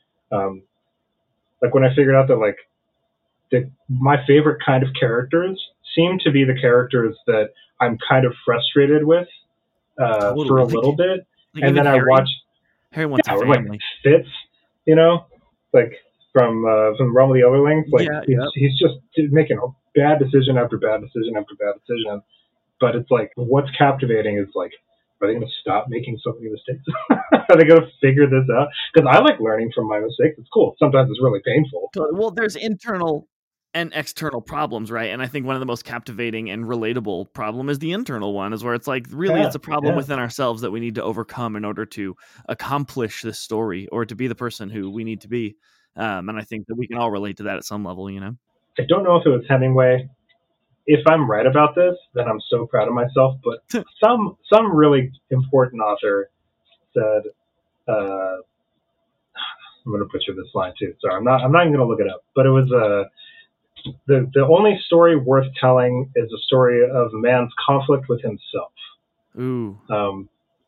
S2: I figured out that like my favorite kind of characters seem to be the characters that I'm kind of frustrated with for a little bit,
S1: like
S2: and then
S1: Harry?
S2: I watch
S1: wants a family.
S2: Like Fitz, you know, like from Realm of the Otherlings, like he's just making a bad decision after bad decision after bad decision, but it's like what's captivating is like, are they going to stop making so many mistakes? Are they going to figure this out? Because I like learning from my mistakes. It's cool. Sometimes it's really painful.
S1: Well, there's internal and external problems, right? And I think one of the most captivating and relatable problem is the internal one, is where it's like, really, it's a problem within ourselves that we need to overcome in order to accomplish this story or to be the person who we need to be. And I think that we can all relate to that at some level, you know?
S2: I don't know if it was Hemingway. If I'm right about this, then I'm so proud of myself. But some really important author said, I'm going to butcher this line too. Sorry, I'm not even going to look it up. But it was the only story worth telling is a story of a man's conflict with himself.
S1: Ooh.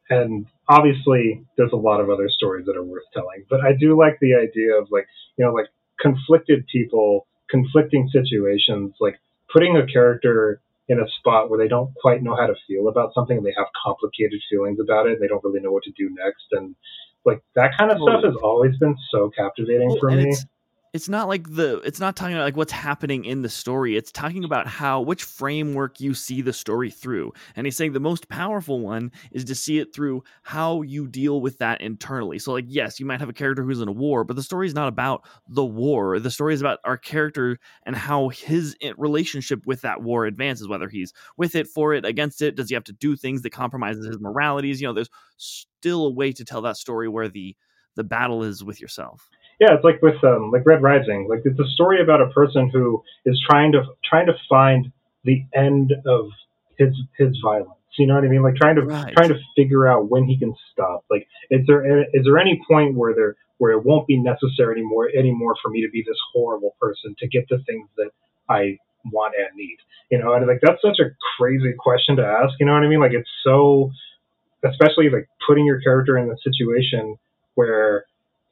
S2: and obviously there's a lot of other stories that are worth telling, but I do like the idea of like, like conflicted people, conflicting situations, like putting a character in a spot where they don't quite know how to feel about something and they have complicated feelings about it and they don't really know what to do next. And like that kind of stuff has always been so captivating for me.
S1: It's not it's not talking about like what's happening in the story. It's talking about which framework you see the story through. And he's saying the most powerful one is to see it through how you deal with that internally. So like, yes, you might have a character who's in a war, but the story is not about the war. The story is about our character and how his relationship with that war advances, whether he's with it, for it, against it. Does he have to do things that compromises his moralities? There's still a way to tell that story where the battle is with yourself.
S2: Yeah, it's like with like Red Rising. Like it's a story about a person who is trying to find the end of his violence. You know what I mean? Like trying to figure out when he can stop. Like is there any point where it won't be necessary anymore for me to be this horrible person to get the things that I want and need? And like that's such a crazy question to ask. You know what I mean? Like it's so, especially like putting your character in the situation where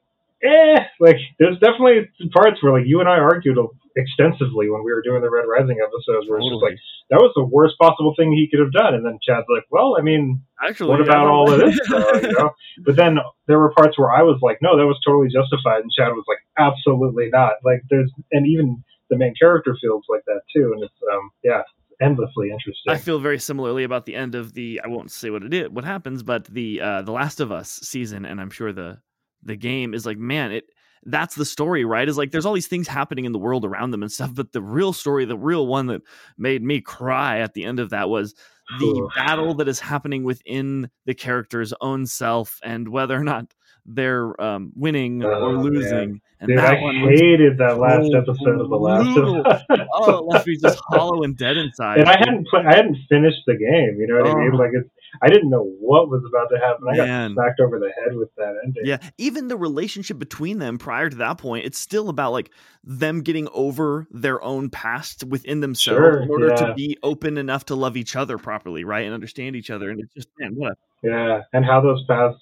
S2: like there's definitely parts where like you and I argued extensively when we were doing the Red Rising episodes where it's just like that was the worst possible thing he could have done, and then Chad's like, well, I mean, actually, what about all of this? But then there were parts where I was like, no, that was totally justified, and Chad was like, absolutely not. Like and even the main character feels like that too, and it's endlessly interesting.
S1: I feel very similarly about the end of I won't say what happens, but the Last of Us season, and I'm sure the game is like, man, that's the story, right? Is like there's all these things happening in the world around them and stuff, but the real story, the real one that made me cry at the end of that was the battle that is happening within the character's own self and whether or not they're winning or losing. Man. And
S2: dude, I hated that last episode of The Last of Us.
S1: It left me just hollow and dead inside.
S2: And I hadn't finished the game. You know what I mean? Like I didn't know what was about to happen. I got smacked over the head with that ending.
S1: Yeah, even the relationship between them prior to that point, it's still about like them getting over their own past within themselves in order to be open enough to love each other properly, right, and understand each other. And it's just, man, what?
S2: And how those paths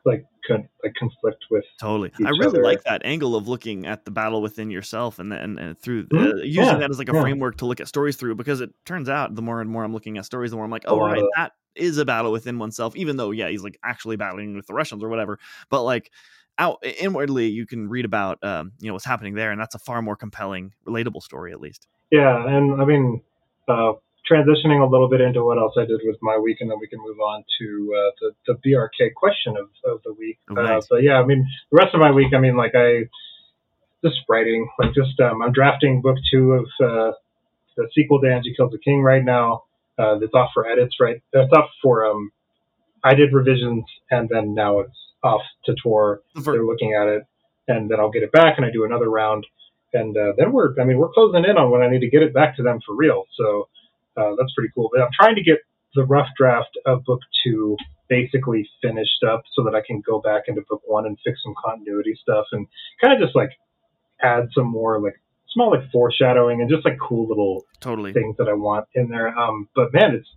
S2: conflict with
S1: totally. I really
S2: other.
S1: Like that angle of looking at the battle within yourself and through using that as like a framework to look at stories through, because it turns out the more and more I'm looking at stories, the more I'm like, oh right, that is a battle within oneself, even though he's like actually battling with the Russians or whatever, but like out inwardly you can read about what's happening there, and that's a far more compelling, relatable story, at least.
S2: And I mean transitioning a little bit into what else I did with my week, and then we can move on to the BRK question of the week.
S1: Nice.
S2: So yeah, I mean the rest of my week, I mean like I just writing, like just I'm drafting book 2 of the sequel to Angie Kills the King right now. That's off for edits, right? That's off for I did revisions, and then now it's off to Tor. They're looking at it, and then I'll get it back, and I do another round, and then we're closing in on when I need to get it back to them for real. So that's pretty cool. But I'm trying to get the rough draft of book 2 basically finished up so that I can go back into book 1 and fix some continuity stuff and kind of just like add some more like small like foreshadowing and just like cool little things that I want in there. But man, it's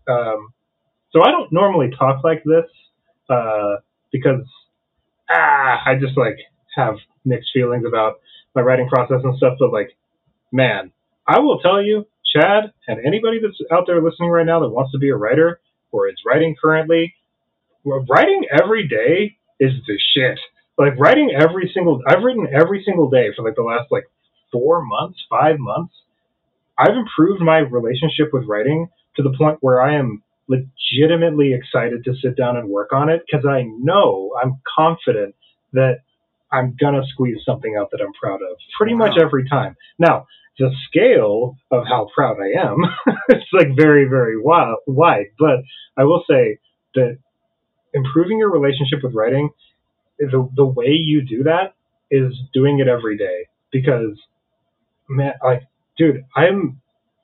S2: so I don't normally talk like this because I just like have mixed feelings about my writing process and stuff. But like, man, I will tell you, Chad, and anybody that's out there listening right now that wants to be a writer or is writing currently, writing every day is the shit. Like I've written every single day for like the last like 5 months. I've improved my relationship with writing to the point where I am legitimately excited to sit down and work on it, because I'm confident that I'm gonna squeeze something out that I'm proud of pretty much every time. Now, the scale of how proud I am, it's like very, very wide. But I will say that improving your relationship with writing, the way you do that is doing it every day. Because, man, like, dude, I'm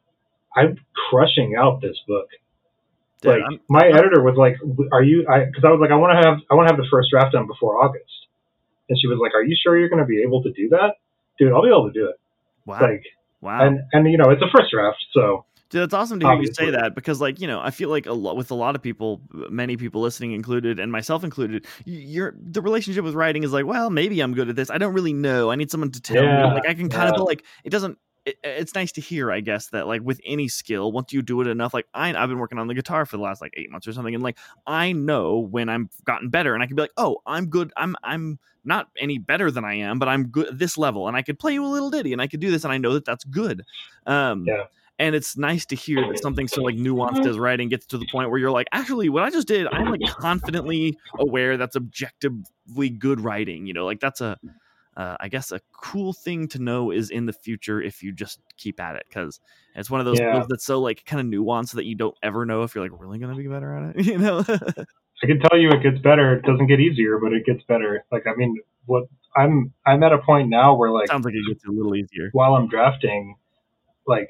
S2: crushing out this book. Dude, like, my editor was like, "Are you?" Because I was like, "I want to have the first draft done before August," and she was like, "Are you sure you're going to be able to do that, dude? I'll be able to do it."
S1: Wow.
S2: Like, wow. And it's a first draft, so
S1: Dude, that's awesome to hear you
S2: obviously.
S1: say that, because, like, I feel like with a lot of people, many people listening included, and myself included, the relationship with writing is like, well, maybe I'm good at this. I don't really know. I need someone to tell me.
S2: Yeah,
S1: Like, I can kind of, but like, it doesn't. It's nice to hear, I guess, that like with any skill, once you do it enough, like I've been working on the guitar for the last like 8 months or something, and like I know when I'm gotten better, and I can be like, oh, I'm good. I'm not any better than I am, but I'm good at this level, and I could play you a little ditty, and I could do this, and I know that that's good.
S2: yeah,
S1: And it's nice to hear that something so like nuanced as writing gets to the point where you're like, actually, what I just did, I'm like confidently aware that's objectively good writing. Like that's I guess a cool thing to know is in the future if you just keep at it, because it's one of those skills that's so like kind of nuanced that you don't ever know if you're like really going to be better at it.
S2: I can tell you it gets better. It doesn't get easier, but it gets better. Like, I mean, what I'm at a point now where like
S1: sounds like it gets a little easier
S2: while I'm drafting. Like,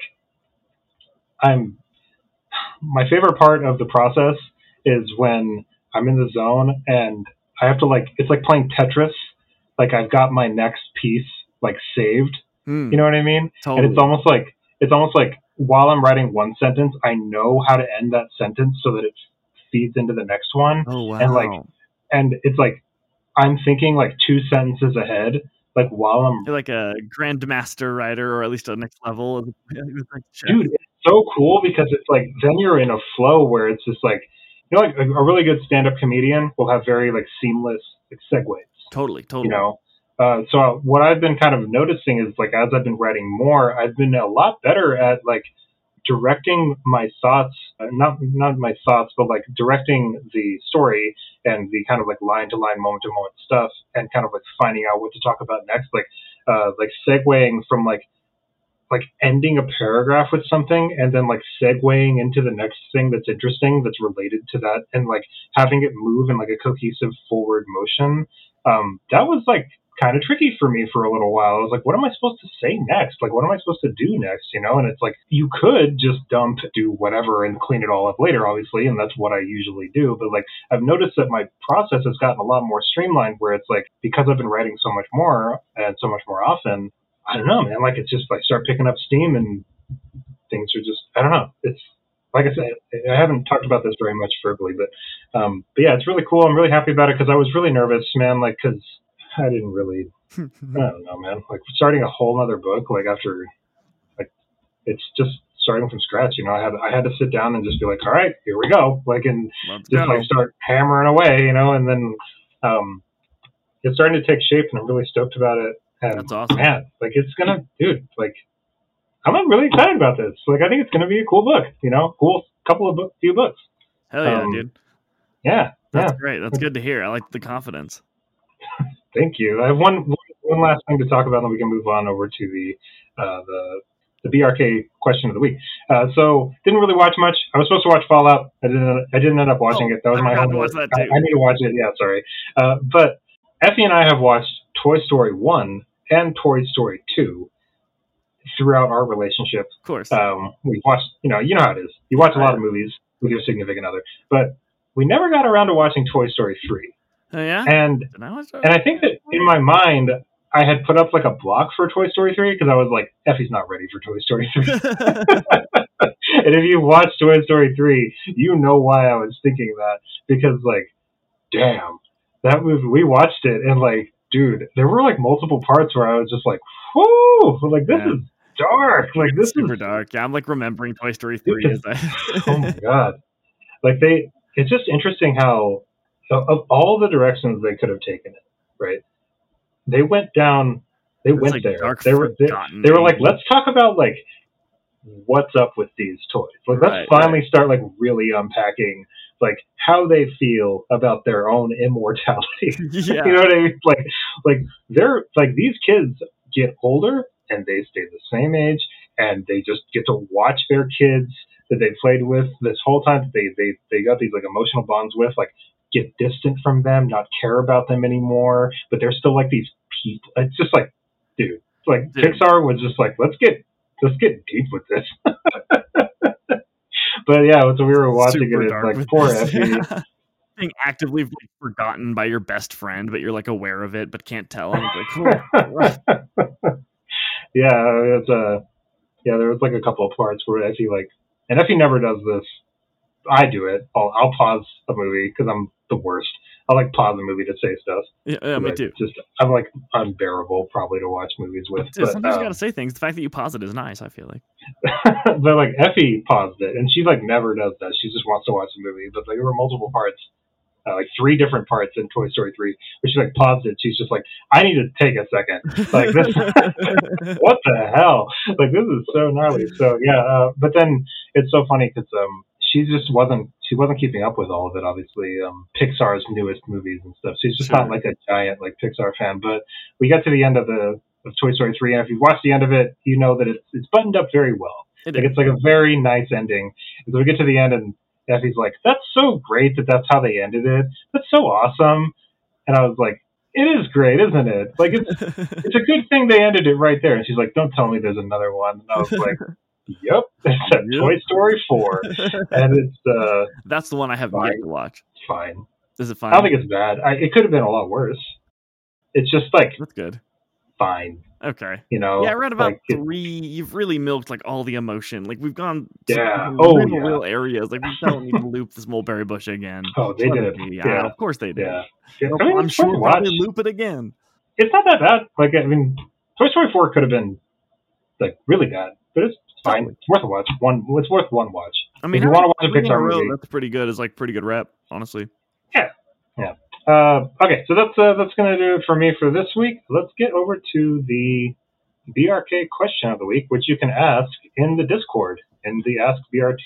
S2: my favorite part of the process is when I'm in the zone and I have to like, it's like playing Tetris. Like, I've got my next piece like saved. You know what I mean?
S1: Totally.
S2: And it's almost like while I'm writing one sentence, I know how to end that sentence so that it feeds into the next one.
S1: Oh wow!
S2: And it's like I'm thinking like 2 sentences ahead. Like while I'm
S1: You're like a grandmaster writer, or at least a next level.
S2: Dude, it's so cool because it's like then you're in a flow where it's just like, like a really good stand-up comedian will have very like seamless like segues.
S1: Totally.
S2: So what I've been kind of noticing is like as I've been writing more, I've been a lot better at like directing my thoughts, not my thoughts, but like directing the story and the kind of like line to line, moment to moment stuff, and kind of like finding out what to talk about next, like segueing from like ending a paragraph with something and then like segueing into the next thing that's interesting that's related to that, and like having it move in like a cohesive forward motion. That was like kind of tricky for me for a little while. I was like, what am I supposed to say next? Like, what am I supposed to do next? And it's like, you could just do whatever and clean it all up later, obviously. And that's what I usually do. But like, I've noticed that my process has gotten a lot more streamlined where it's like, because I've been writing so much more and so much more often, I don't know, man, like it's just like start picking up steam and things are just, I don't know. It's like I said, I haven't talked about this very much verbally, but yeah, it's really cool. I'm really happy about it because I was really nervous, man. Like, because I didn't really, I don't know, man. Like starting a whole other book, like after, like it's just starting from scratch. I had to sit down and just be like, all right, here we go, like, and like start hammering away, and then it's starting to take shape, and I'm really stoked about it. And
S1: that's awesome,
S2: man. Like it's gonna, dude. Like I'm really excited about this. Like I think it's gonna be a cool book. Cool couple of few books.
S1: Hell yeah, dude.
S2: Yeah,
S1: that's great. That's good to hear. I like the confidence.
S2: Thank you. I have one last thing to talk about, and then we can move on over to the BRK question of the week. So didn't really watch much. I was supposed to watch Fallout. I didn't end up watching it. That was my homework. I need to watch it. Yeah, sorry. But Effie and I have watched Toy Story 1 and Toy Story 2 throughout our relationship.
S1: Of course.
S2: We watched, you know how it is. You watch a lot of movies with your significant other, but we never got around to watching Toy Story 3.
S1: Oh, yeah?
S2: And I think that in my mind, I had put up like a block for Toy Story 3 because I was like, Effie's not ready for Toy Story 3. And if you watch Toy Story 3, you know why I was thinking that. Because like, damn, that movie, we watched it and like, dude, there were like multiple parts where I was just like, whoo, like this is dark. Like this
S1: super
S2: is
S1: dark. Yeah, I'm like remembering Toy Story 3 as
S2: oh my god. Like it's just interesting how of all the directions they could have taken it, right? They went down. They went like there. They were like, let's talk about like what's up with these toys. Like, let's finally start like really unpacking like how they feel about their own immortality.
S1: Yeah.
S2: You know what I mean? Like they're like these kids get older and they stay the same age, and they just get to watch their kids that they played with this whole time. They got these like emotional bonds with, like, get distant from them, not care about them anymore, but they're still like these people. It's just like, dude, Pixar was just like, let's get deep with this. But yeah, so we were watching it. It's like poor Effie.
S1: Being actively forgotten by your best friend, but you're like aware of it, but can't tell him. It's like,
S2: yeah, there was like a couple of parts where Effie like and Effie never does this. I do it. I'll pause a movie because I'm the worst. I'll like pause a movie to say stuff.
S1: Yeah, me too.
S2: I'm like unbearable probably to watch movies with.
S1: But, sometimes you gotta say things. The fact that you pause it is nice, I feel like.
S2: But like Effie paused it, and she like never does that. She just wants to watch the movie. But like there were multiple parts, like 3 different parts in Toy Story 3, where she like paused it. She's just like, I need to take a second. Like this, what the hell? Like this is so gnarly. So yeah, but then it's so funny because she wasn't keeping up with all of it. Obviously, Pixar's newest movies and stuff. She's just not like a giant like Pixar fan. But we got to the end of Toy Story 3, and if you've watched the end of it, you know that it's buttoned up very well. It's like a very nice ending. And so we get to the end, and Effie's like, "That's so great that's how they ended it. That's so awesome." And I was like, "It is great, isn't it? Like it's a good thing they ended it right there." And she's like, "Don't tell me there's another one." And I was like, "Yep, it's Toy Story 4, and it's
S1: that's the one I have yet to watch.
S2: It's fine.
S1: Is it fine?
S2: I don't think it's bad. It could have been a lot worse. It's just like
S1: that's good.
S2: Fine.
S1: Okay.
S2: You know.
S1: Yeah, around about 3, you've really milked like all the emotion. Like we've gone real areas. Like we don't need to loop this Mulberry Bush again.
S2: Oh, they did.
S1: Yeah, of course they did.
S2: Yeah.
S1: I'm sure we'll probably loop it again.
S2: It's not that bad. Like I mean, Toy Story 4 could have been like really bad, but it's fine. It's worth a watch. It's worth one watch.
S1: I mean,
S2: if you want to watch a Pixar movie,
S1: that's pretty good. It's like pretty good rep, honestly.
S2: Yeah. Okay, so that's gonna do it for me for this week. Let's get over to the BRK question of the week, which you can ask in the Discord in the Ask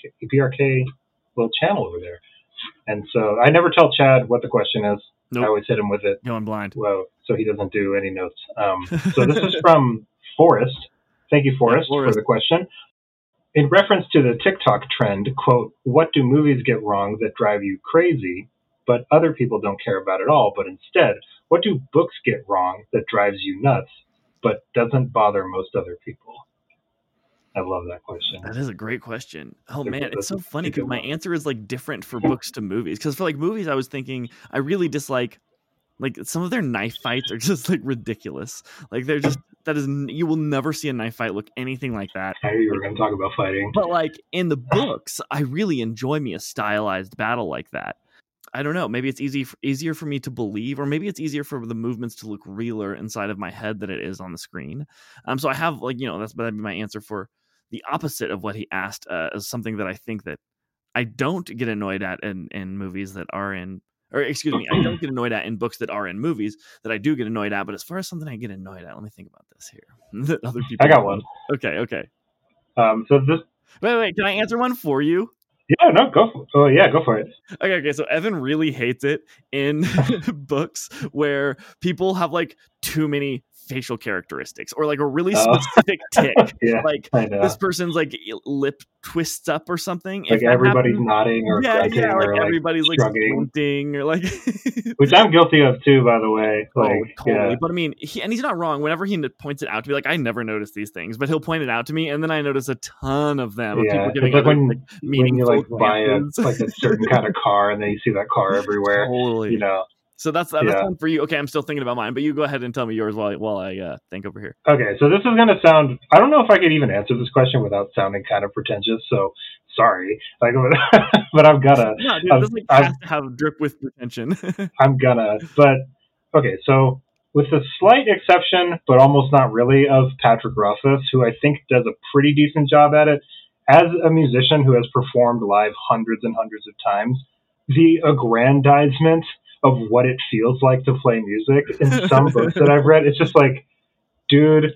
S2: BRK little channel over there. And so I never tell Chad what the question is. Nope. I always hit him with it.
S1: Going blind.
S2: Well, so he doesn't do any notes. So this is from Forrest. Thank you, Forrest, for the question. In reference to the TikTok trend, quote, "What do movies get wrong that drive you crazy, but other people don't care about at all? But instead, what do books get wrong that drives you nuts, but doesn't bother most other people?" I love that question.
S1: That is a great question. Oh man, it's so funny because my answer is like different for books to movies. Because for like movies, I was thinking I really dislike like some of their knife fights are just like ridiculous. Like they're just you will never see a knife fight look anything like that.
S2: I knew you were going to talk about fighting.
S1: But like in the books, I really enjoy me a stylized battle like that. I don't know. Maybe it's easier for me to believe, or maybe it's easier for the movements to look realer inside of my head than it is on the screen. So I have that'd be my answer for the opposite of what he asked, as something that I think that I don't get annoyed at in movies that are in, or excuse me, I don't get annoyed at in books that are in movies that I do get annoyed at. But as far as something I get annoyed at, let me think about this here. Other people.
S2: I got one.
S1: Okay.
S2: So this.
S1: Wait. Can I answer one for you?
S2: Yeah, no, go for it.
S1: Okay. So Evan really hates it in books where people have like too many facial characteristics or like a really specific tick.
S2: Yeah,
S1: like this person's like lip twists up or something.
S2: Like everybody's nodding or grunting or like
S1: everybody's
S2: shrugging.
S1: Like squinting or like
S2: which I'm guilty of too, by the way. Like,
S1: totally.
S2: Yeah.
S1: But I mean, he's not wrong. Whenever he points it out to me, like I never noticed these things, but he'll point it out to me, and then I notice a ton of them.
S2: Yeah,
S1: of people
S2: it's like
S1: when
S2: you like buy a certain kind of car, and then you see that car everywhere.
S1: Totally.
S2: You know.
S1: So that's one for you. Okay, I'm still thinking about mine, but you go ahead and tell me yours while I think over here.
S2: Okay, so this is going to sound... I don't know if I could even answer this question without sounding kind of pretentious, so sorry. Like, but I've got to...
S1: No, dude, this has to have drip with pretension.
S2: I'm gonna... But, okay, so with a slight exception, but almost not really, of Patrick Rothfuss, who I think does a pretty decent job at it, as a musician who has performed live hundreds and hundreds of times, the aggrandizement of what it feels like to play music in some books that I've read, it's just like, dude,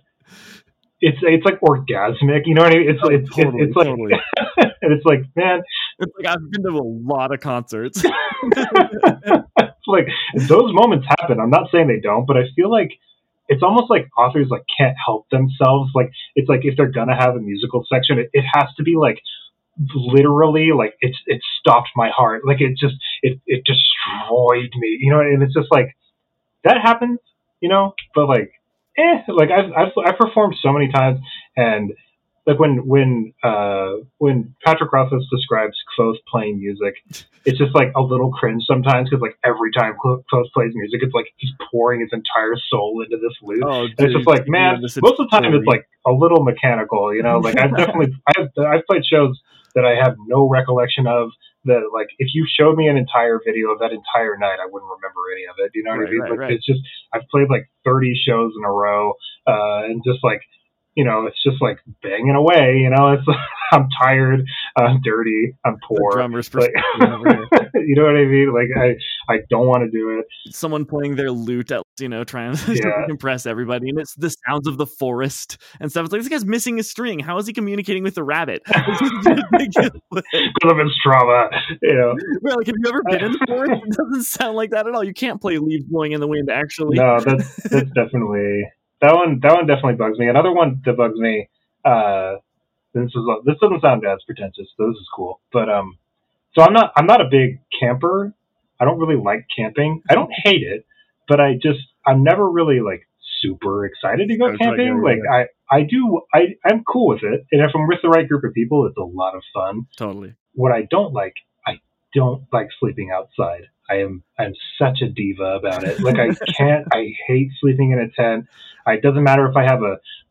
S2: it's like orgasmic, you know what I mean? It's like,
S1: totally.
S2: And it's like, man,
S1: it's like I've been to a lot of concerts.
S2: It's like those moments happen. I'm not saying they don't, but I feel like it's almost like authors like can't help themselves. Like it's like if they're gonna have a musical section, it has to be like literally like it stopped my heart. Like it destroyed me, you know. And it's just like that happens, you know. But like I've performed so many times, and like when Patrick Rothfuss describes Kvothe playing music, it's just like a little cringe sometimes, because like every time Kvothe plays music, it's like he's pouring his entire soul into this lute.
S1: Oh,
S2: and it's just like, man, most of the time it's like a little mechanical, you know. Like I've played shows that I have no recollection of. That like if you showed me an entire video of that entire night, I wouldn't remember any of it. You know what I mean? Like it's just I've played like 30 shows in a row, and just like it's just like banging away. It's I'm tired, I'm dirty, I'm poor.
S1: The drummer's
S2: like, you know what I mean? Like I don't want to do it.
S1: Someone playing their lute at trying to impress everybody, and it's the sounds of the forest and stuff. It's like this guy's missing a string. How is he communicating with the rabbit?
S2: Because of his trauma,
S1: Well, like, have you ever been in the forest? It doesn't sound like that at all. You can't play leaves blowing in the wind. Actually,
S2: no, that's definitely. That one definitely bugs me. Another one that bugs me. This doesn't sound as pretentious, so this is cool. But so I'm not a big camper. I don't really like camping. I don't hate it, but I'm never really like super excited to go camping. I'm cool with it, and if I'm with the right group of people, it's a lot of fun.
S1: Totally.
S2: What I don't like sleeping outside. I'm such a diva about it. Like I hate sleeping in a tent. It doesn't matter if I have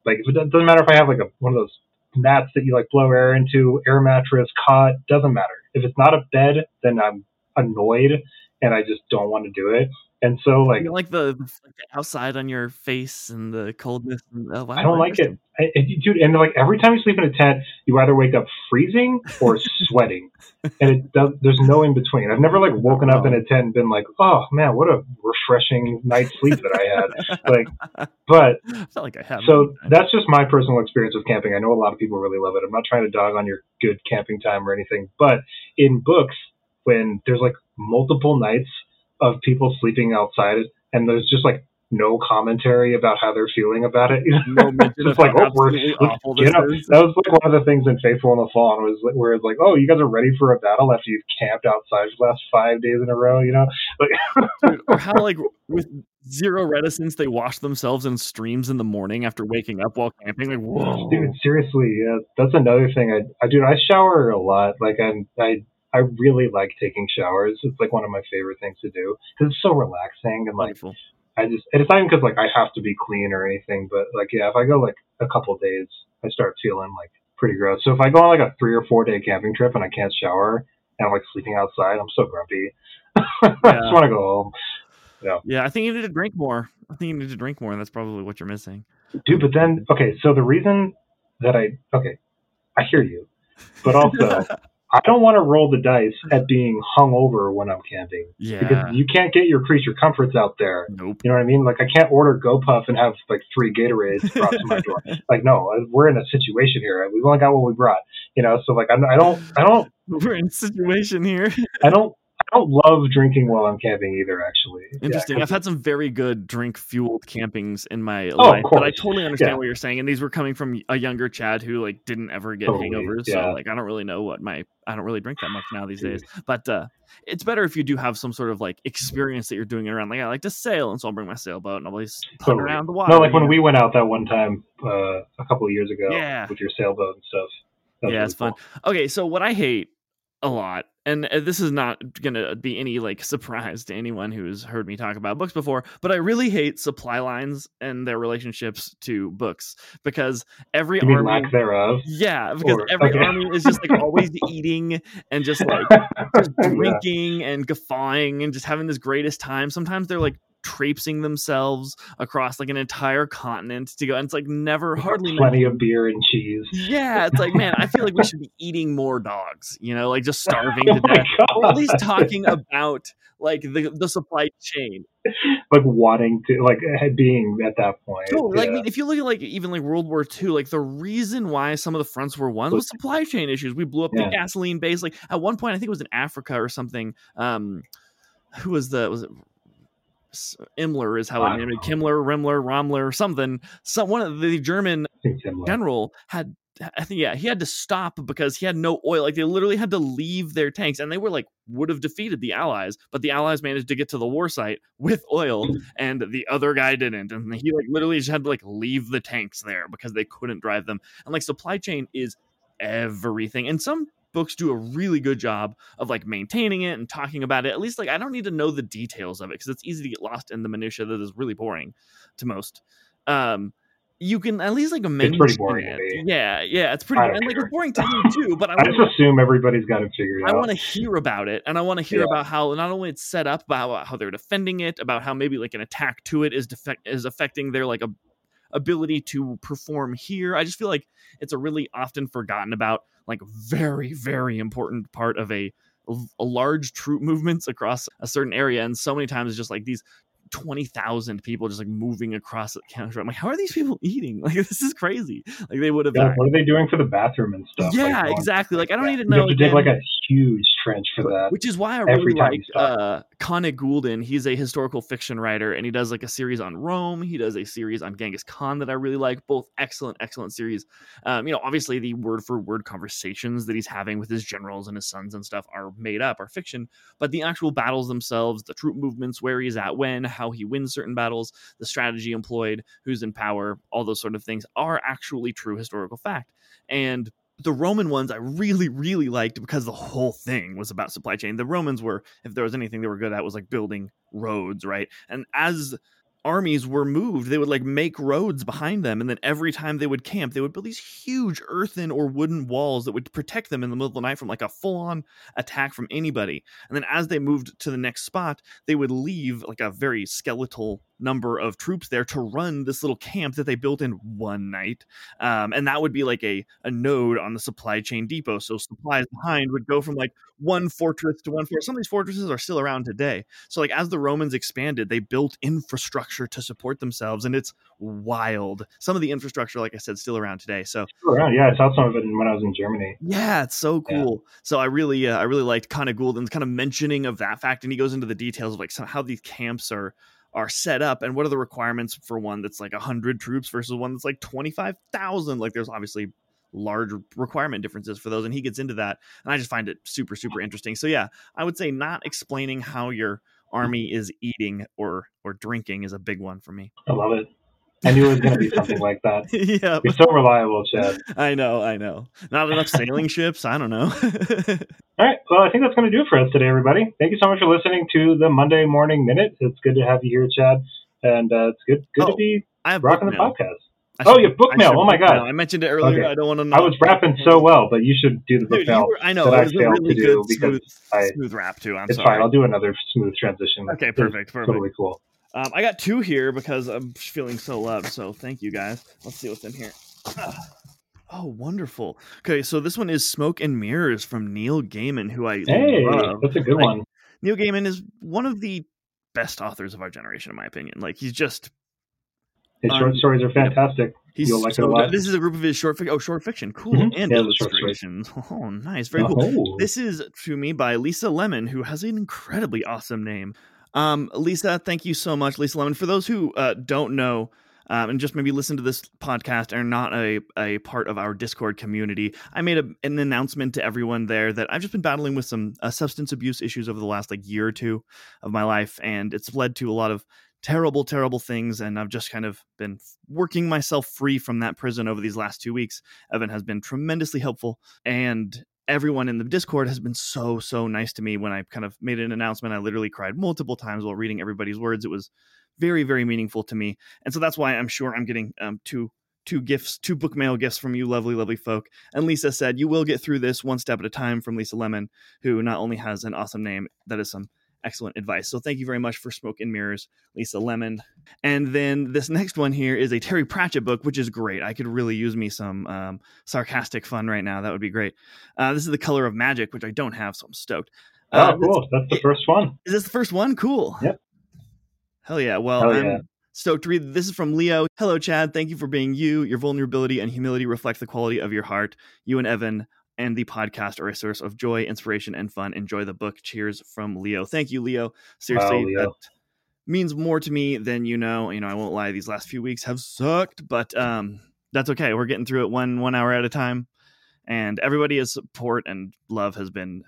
S2: one of those mats that you like blow air into, air mattress, cot, doesn't matter. If it's not a bed, then I'm annoyed and I just don't want to do it. And so like
S1: the outside on your face and the coldness.
S2: I don't like it. Dude, and like every time you sleep in a tent, you either wake up freezing or sweating, and there's no in between. I've never like woken up in a tent and been like, oh man, what a refreshing night's sleep that I had. But
S1: I felt like I have.
S2: So that's just my personal experience with camping. I know a lot of people really love it. I'm not trying to dog on your good camping time or anything, but in books, when there's like multiple nights of people sleeping outside and there's just like no commentary about how they're feeling about it. Just like, let's get up. That was like one of the things in Faithful in the Fall, was where it's like, oh, you guys are ready for a battle after you've camped outside for the last 5 days in a row,
S1: Dude, or how like with zero reticence they wash themselves in streams in the morning after waking up while camping. Like, whoa,
S2: dude, seriously, that's another thing. I shower a lot. Like I really like taking showers. It's like one of my favorite things to do because it's so relaxing and like wonderful. It's not even because like I have to be clean or anything, but like if I go like a couple days, I start feeling like pretty gross. So if I go on like a 3 or 4 day camping trip and I can't shower and I'm like sleeping outside, I'm so grumpy. I just want to go home.
S1: Yeah, I think you need to drink more. And that's probably what you're missing,
S2: dude. But then so the reason that I hear you, but also. I don't want to roll the dice at being hungover when I'm camping.
S1: Yeah.
S2: Because you can't get your creature comforts out there.
S1: Nope.
S2: You know what I mean? Like I can't order GoPuff and have like 3 Gatorades brought to my door. Like no, we're in a situation here. We've only got what we brought. So like I don't.
S1: We're in a situation here.
S2: I don't love drinking while I'm camping either, actually.
S1: Interesting. I've had some very good drink-fueled campings in my life, but I totally understand what you're saying. And these were coming from a younger Chad who like didn't ever get hangovers. Yeah. So like I don't really know I don't really drink that much now these days. But it's better if you do have some sort of like experience that you're doing it around. Like I like to sail, and so I'll bring my sailboat and I'll always putt around the water.
S2: No, like when we went out that one time a couple of years ago with your sailboat and stuff.
S1: Yeah, it's fun. Okay, so what I hate a lot, and this is not going to be any like surprise to anyone who's heard me talk about books before, but I really hate supply lines and their relationships to books because every
S2: army,
S1: lack
S2: thereof.
S1: Yeah, because every army is just like always eating and just like just drinking and guffawing and just having this greatest time. Sometimes they're like traipsing themselves across like an entire continent to go, and it's like hardly
S2: plenty of beer and cheese.
S1: Yeah, it's like, man, I feel like we should be eating more dogs, like just starving to death, or at least talking about like the supply chain,
S2: like wanting to like being at that point.
S1: Totally. Like I mean, if you look at like even like World War II, like the reason why some of the fronts were won was supply chain issues. We blew up the gasoline base. Like at one point, I think it was in Africa or something. Who was it? Imler is how it named it. Kimmler, Rimmler, Rommler, something. One of the German general had, I think, he had to stop because he had no oil. Like they literally had to leave their tanks, and they were like would have defeated the Allies, but the Allies managed to get to the war site with oil, and the other guy didn't, and he like literally just had to like leave the tanks there because they couldn't drive them. And like supply chain is everything, and some books do a really good job of like maintaining it and talking about it. At least like I don't need to know the details of it because it's easy to get lost in the minutia that is really boring to most. you can at least like
S2: It's pretty
S1: mention
S2: boring to
S1: it.
S2: me.
S1: Yeah, it's pretty
S2: I
S1: boring.
S2: don't
S1: And like
S2: care.
S1: it's boring to me too, but
S2: I just assume everybody's got it figured
S1: I
S2: out.
S1: want to hear about it, and I want to hear about how not only it's set up, about how they're defending it, about how maybe like an attack to it is affecting their like ability to perform here. I just feel like it's a really often forgotten about, like very, very important part of a large troop movements across a certain area, and so many times it's just like these 20,000 people just like moving across the counter. I'm like, how are these people eating? Like, this is crazy. Like, they would have died.
S2: What are they doing for the bathroom and stuff?
S1: Yeah,
S2: like,
S1: exactly. Like, I don't need to
S2: you
S1: know.
S2: have to dig like a huge trench for that.
S1: Which is why I
S2: every
S1: really
S2: time
S1: like
S2: you stop.
S1: Connick Goulden. He's a historical fiction writer, and he does like a series on Rome. He does a series on Genghis Khan that I really like. Both excellent series. Obviously the word for word conversations that he's having with his generals and his sons and stuff are made up, are fiction. But the actual battles themselves, the troop movements, where he's at, when, how he wins certain battles, the strategy employed, who's in power, all those sort of things are actually true historical fact. And the Roman ones I really, really liked because the whole thing was about supply chain. The Romans were, if there was anything they were good at, was like building roads, right? And as armies were moved, they would like make roads behind them, and then every time they would camp, they would build these huge earthen or wooden walls that would protect them in the middle of the night from like a full-on attack from anybody. And then as they moved to the next spot, they would leave like a very skeletal number of troops there to run this little camp that they built in one night, and that would be like a node on the supply chain depot. So supplies behind would go from like one fortress to one fortress. Some of these fortresses are still around today. So like as the Romans expanded, they built infrastructure to support themselves, and it's wild. Some of the infrastructure, like I said, still around today. So
S2: around, I saw some of it when I was in Germany.
S1: Yeah, it's so cool. So I really liked Connick Goulden's kind of mentioning of that fact, and he goes into the details of like how these camps are set up and what are the requirements for one that's like 100 troops versus one that's like 25,000. Like there's obviously large requirement differences for those, and he gets into that, and I just find it super, super interesting. So yeah, I would say not explaining how your army is eating or drinking is a big one for me.
S2: I love it. I knew it was going to be something like that.
S1: Yeah,
S2: you're so reliable, Chad.
S1: I know. Not enough sailing ships. I don't know.
S2: All right. Well, I think that's going to do it for us today, everybody. Thank you so much for listening to the Monday Morning Minute. It's good to have you here, Chad, and it's good to be rocking the podcast. Your book mail. Oh my God.
S1: I mentioned it earlier. Okay. I don't want to know.
S2: I was rapping so well, but you should do the book mail.
S1: I know. It was a really good, smooth rap too.
S2: It's fine. I'll do another smooth transition.
S1: Okay, perfect.
S2: Totally cool.
S1: I got 2 here because I'm feeling so loved. So thank you guys. Let's see what's in here. Oh, wonderful. Okay, so this one is Smoke and Mirrors from Neil Gaiman, who I love.
S2: That's a good one.
S1: Neil Gaiman is one of the best authors of our generation, in my opinion. Like he's just
S2: his short stories are fantastic. You'll like it a lot.
S1: This is a group of his short fiction. Cool. Mm-hmm. And illustrations. Oh, nice. Very cool. This is to me by Lisa Lemon, who has an incredibly awesome name. Lisa, thank you so much, Lisa Lemon. For those who don't know, and just maybe listen to this podcast and are not a part of our Discord community, I made an announcement to everyone there that I've just been battling with some substance abuse issues over the last year or two of my life, and it's led to a lot of terrible things, and I've just kind of been working myself free from that prison over these last 2 weeks. Evan has been tremendously helpful, and everyone in the Discord has been so nice to me. When I kind of made an announcement, I literally cried multiple times while reading everybody's words. It was very, very meaningful to me. And so that's why I'm sure I'm getting two book mail gifts from you lovely folk. And Lisa said, you will get through this one step at a time, from Lisa Lemon, who not only has an awesome name, that is some excellent advice. So thank you very much for Smoke and Mirrors, Lisa Lemon. And then this next one here is a Terry Pratchett book, which is great. I could really use me some sarcastic fun right now. That would be great. This is The Color of Magic, which I don't have, so I'm stoked.
S2: Cool. That's the first one.
S1: Is this the first one? Cool.
S2: Yep.
S1: Hell yeah. Well, I'm stoked to read. This is from Leo. Hello, Chad. Thank you for being you. Your vulnerability and humility reflect the quality of your heart. You and Evan and the podcast are a source of joy, inspiration, and fun. Enjoy the book. Cheers, from Leo. Thank you, Leo. Seriously, Leo. That means more to me than you know. I won't lie, these last few weeks have sucked, but that's okay. We're getting through it one hour at a time, and everybody's support and love has been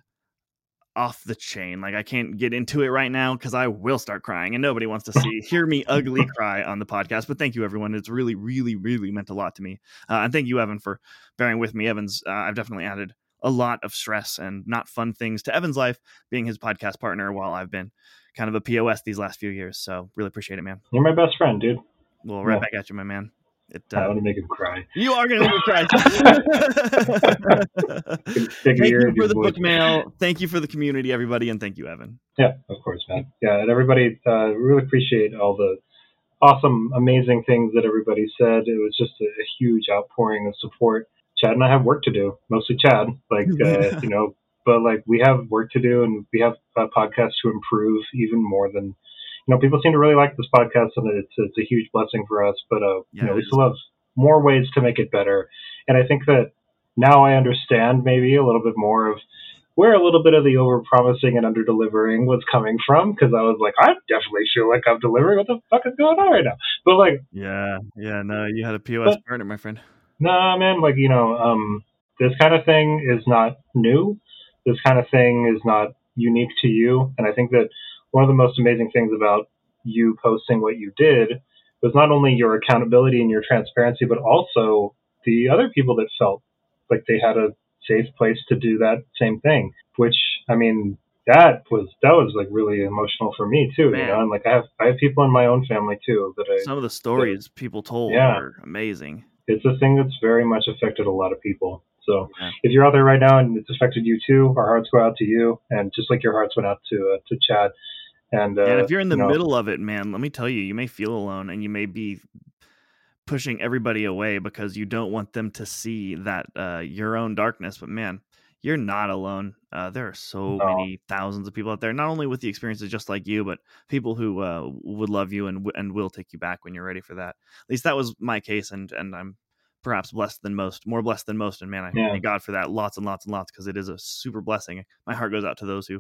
S1: off the chain. I can't get into it right now because I will start crying, and nobody wants to hear me ugly cry on the podcast. But thank you, everyone. It's really, really, really meant a lot to me. And thank you, Evan, for bearing with me. Evan's I've definitely added a lot of stress and not fun things to Evan's life, being his podcast partner while I've been kind of a POS these last few years. So really appreciate it, man.
S2: You're my best friend, dude.
S1: Well, right back at you, my man.
S2: I want to make him cry.
S1: You are going to make me cry. Thank you for the book mail. Thank you for the community, everybody, and thank you, Evan.
S2: Yeah, of course, man. Yeah, and everybody, really appreciate all the awesome, amazing things that everybody said. It was just a huge outpouring of support. Chad and I have work to do, mostly Chad, but like we have work to do, and we have a podcast to improve even more than, people seem to really like this podcast, and it's a huge blessing for us. But we still have more ways to make it better, and I think that now I understand maybe a little bit more of where a little bit of the over-promising and under-delivering was coming from, because I was like, I definitely feel like I'm delivering. What the fuck is going on right now? But like,
S1: no, you had a POS partner, my friend.
S2: Nah, man, this kind of thing is not new. This kind of thing is not unique to you, and I think that one of the most amazing things about you posting what you did was not only your accountability and your transparency, but also the other people that felt like they had a safe place to do that same thing, which, I mean, that was like really emotional for me too.
S1: Man.
S2: And like I have people in my own family too
S1: some of the stories people told were amazing.
S2: It's a thing that's very much affected a lot of people. So if you're out there right now and it's affected you too, our hearts go out to you, and just like your hearts went out to Chad. And
S1: if you're in the middle of it, man, let me tell you, you may feel alone, and you may be pushing everybody away because you don't want them to see that your own darkness. But man, you're not alone. There are so many thousands of people out there, not only with the experiences just like you, but people who would love you and will take you back when you're ready for that. At least that was my case, and I'm perhaps more blessed than most. And man, I thank God for that lots and lots and lots, because it is a super blessing. My heart goes out to those who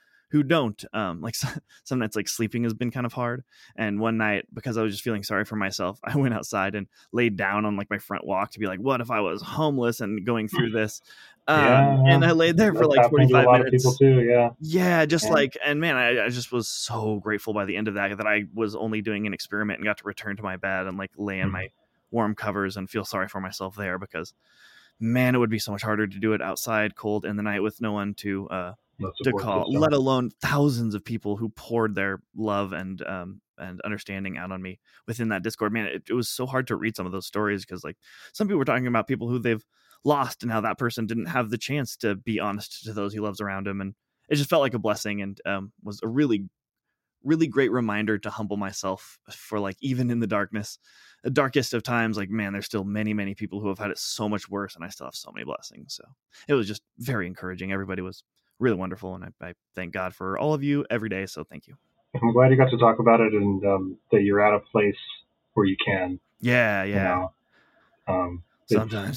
S1: don't. Like some nights, like sleeping has been kind of hard. And one night, because I was just feeling sorry for myself, I went outside and laid down on like my front walk to be like, what if I was homeless and going through this? And I laid there for like 45 minutes.
S2: People too,
S1: like, and man, I just was so grateful by the end of that I was only doing an experiment and got to return to my bed and like lay in my warm covers and feel sorry for myself there, because man, it would be so much harder to do it outside cold in the night with no one to call, let alone thousands of people who poured their love and understanding out on me within that Discord. Man, it was so hard to read some of those stories, because like some people were talking about people who they've lost and how that person didn't have the chance to be honest to those he loves around him, and it just felt like a blessing, and was a really, really great reminder to humble myself for, like, even in the darkest of times, like, man, there's still many, many people who have had it so much worse, and I still have so many blessings. So it was just very encouraging. Everybody was really wonderful, and I thank God for all of you every day. So thank you.
S2: I'm glad you got to talk about it, and that you're at a place where you can.
S1: Yeah. Sometimes.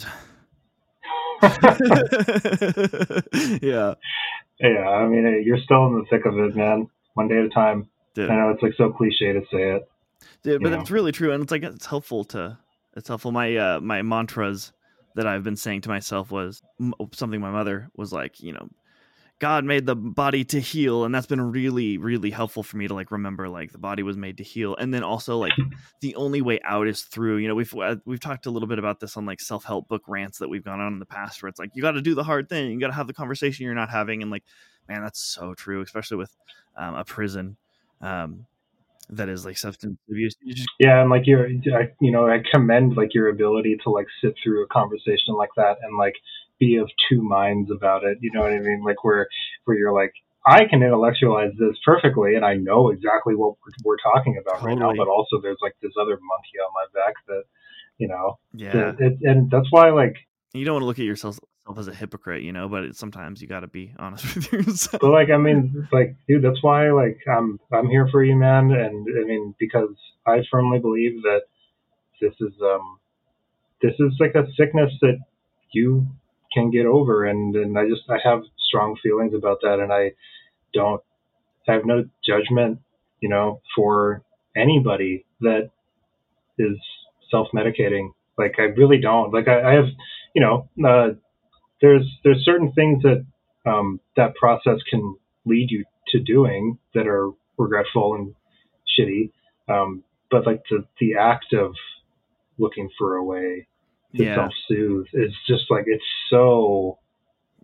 S1: Yeah.
S2: I mean, you're still in the thick of it, man. One day at a time. Dude. I know it's like so cliche to say it.
S1: Dude, but it's really true, and it's like it's helpful. My my mantras that I've been saying to myself was something my mother was like, God made the body to heal, and that's been really, really helpful for me to like remember, like, the body was made to heal, and then also like the only way out is through. We've talked a little bit about this on like self-help book rants that we've gone on in the past, where it's like you got to do the hard thing, you got to have the conversation you're not having, and like, man, that's so true, especially with a prison that is like substance abuse.
S2: And like I commend like your ability to like sit through a conversation like that and like be of two minds about it. You know what I mean? Like where you're like, I can intellectualize this perfectly, and I know exactly what we're talking about right now. But also, there's like this other monkey on my back that, and that's why like
S1: you don't want to look at yourself as a hypocrite, but sometimes you got to be honest with yourself.
S2: But like, I mean, like, dude, that's why like I'm here for you, man. And I mean, because I firmly believe that this is like a sickness that you can get over, and I have strong feelings about that, and I have no judgment, for anybody that is self-medicating. Like, I really don't. Like, I have, there's certain things that that process can lead you to doing that are regretful and shitty, but like the act of looking for a way to self-soothe is just like, it's so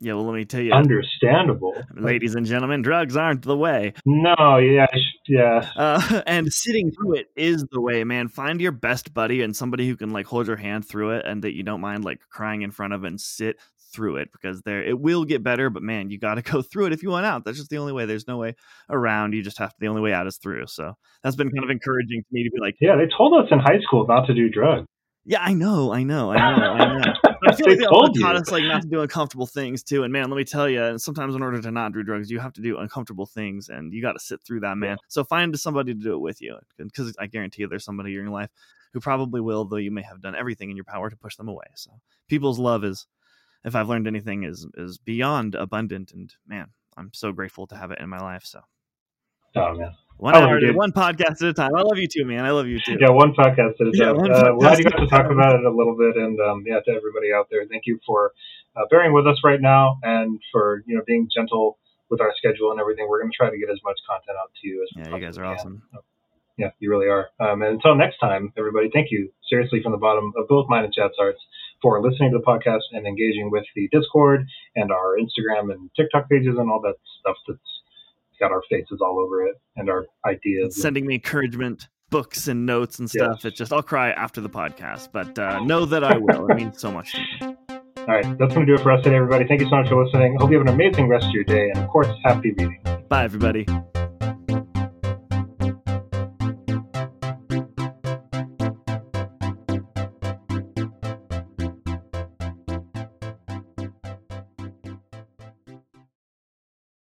S1: Yeah, well, let me tell you,
S2: understandable.
S1: ladies and gentlemen, drugs aren't the way.
S2: No, yeah.
S1: And sitting through it is the way, man. Find your best buddy and somebody who can like hold your hand through it and that you don't mind like crying in front of and sit through it, because it will get better, but man, you got to go through it if you want out. That's just the only way. There's no way around. You just have to, the only way out is through. So that's been kind of encouraging to me to be like,
S2: yeah, they told us in high school not to do drugs.
S1: Yeah, I know. I feel like they also taught us like not to do uncomfortable things too. And man, let me tell you, sometimes in order to not do drugs, you have to do uncomfortable things, and you got to sit through that, man. Yeah. So find somebody to do it with you, because I guarantee you, there's somebody in your life who probably will, though you may have done everything in your power to push them away. So people's love is, if I've learned anything, is beyond abundant, and man, I'm so grateful to have it in my life. So,
S2: oh man.
S1: One podcast at a time. I love you too, man. I love you too.
S2: Yeah, one podcast at a time. Glad you got to talk about it a little bit, and to everybody out there, thank you for bearing with us right now, and for being gentle with our schedule and everything. We're going to try to get as much content out to you as
S1: you guys are awesome.
S2: Yeah, you really are. And until next time, everybody, thank you seriously from the bottom of both mine and Chad's hearts for listening to the podcast and engaging with the Discord and our Instagram and TikTok pages and all that stuff that's got our faces all over it and our ideas.
S1: Sending me encouragement, books and notes and stuff. Yes. It's just, I'll cry after the podcast, but know that I will. It means so much to me.
S2: All right, that's going to do it for us today, everybody. Thank you so much for listening. I hope you have an amazing rest of your day, and of course, happy reading.
S1: Bye, everybody.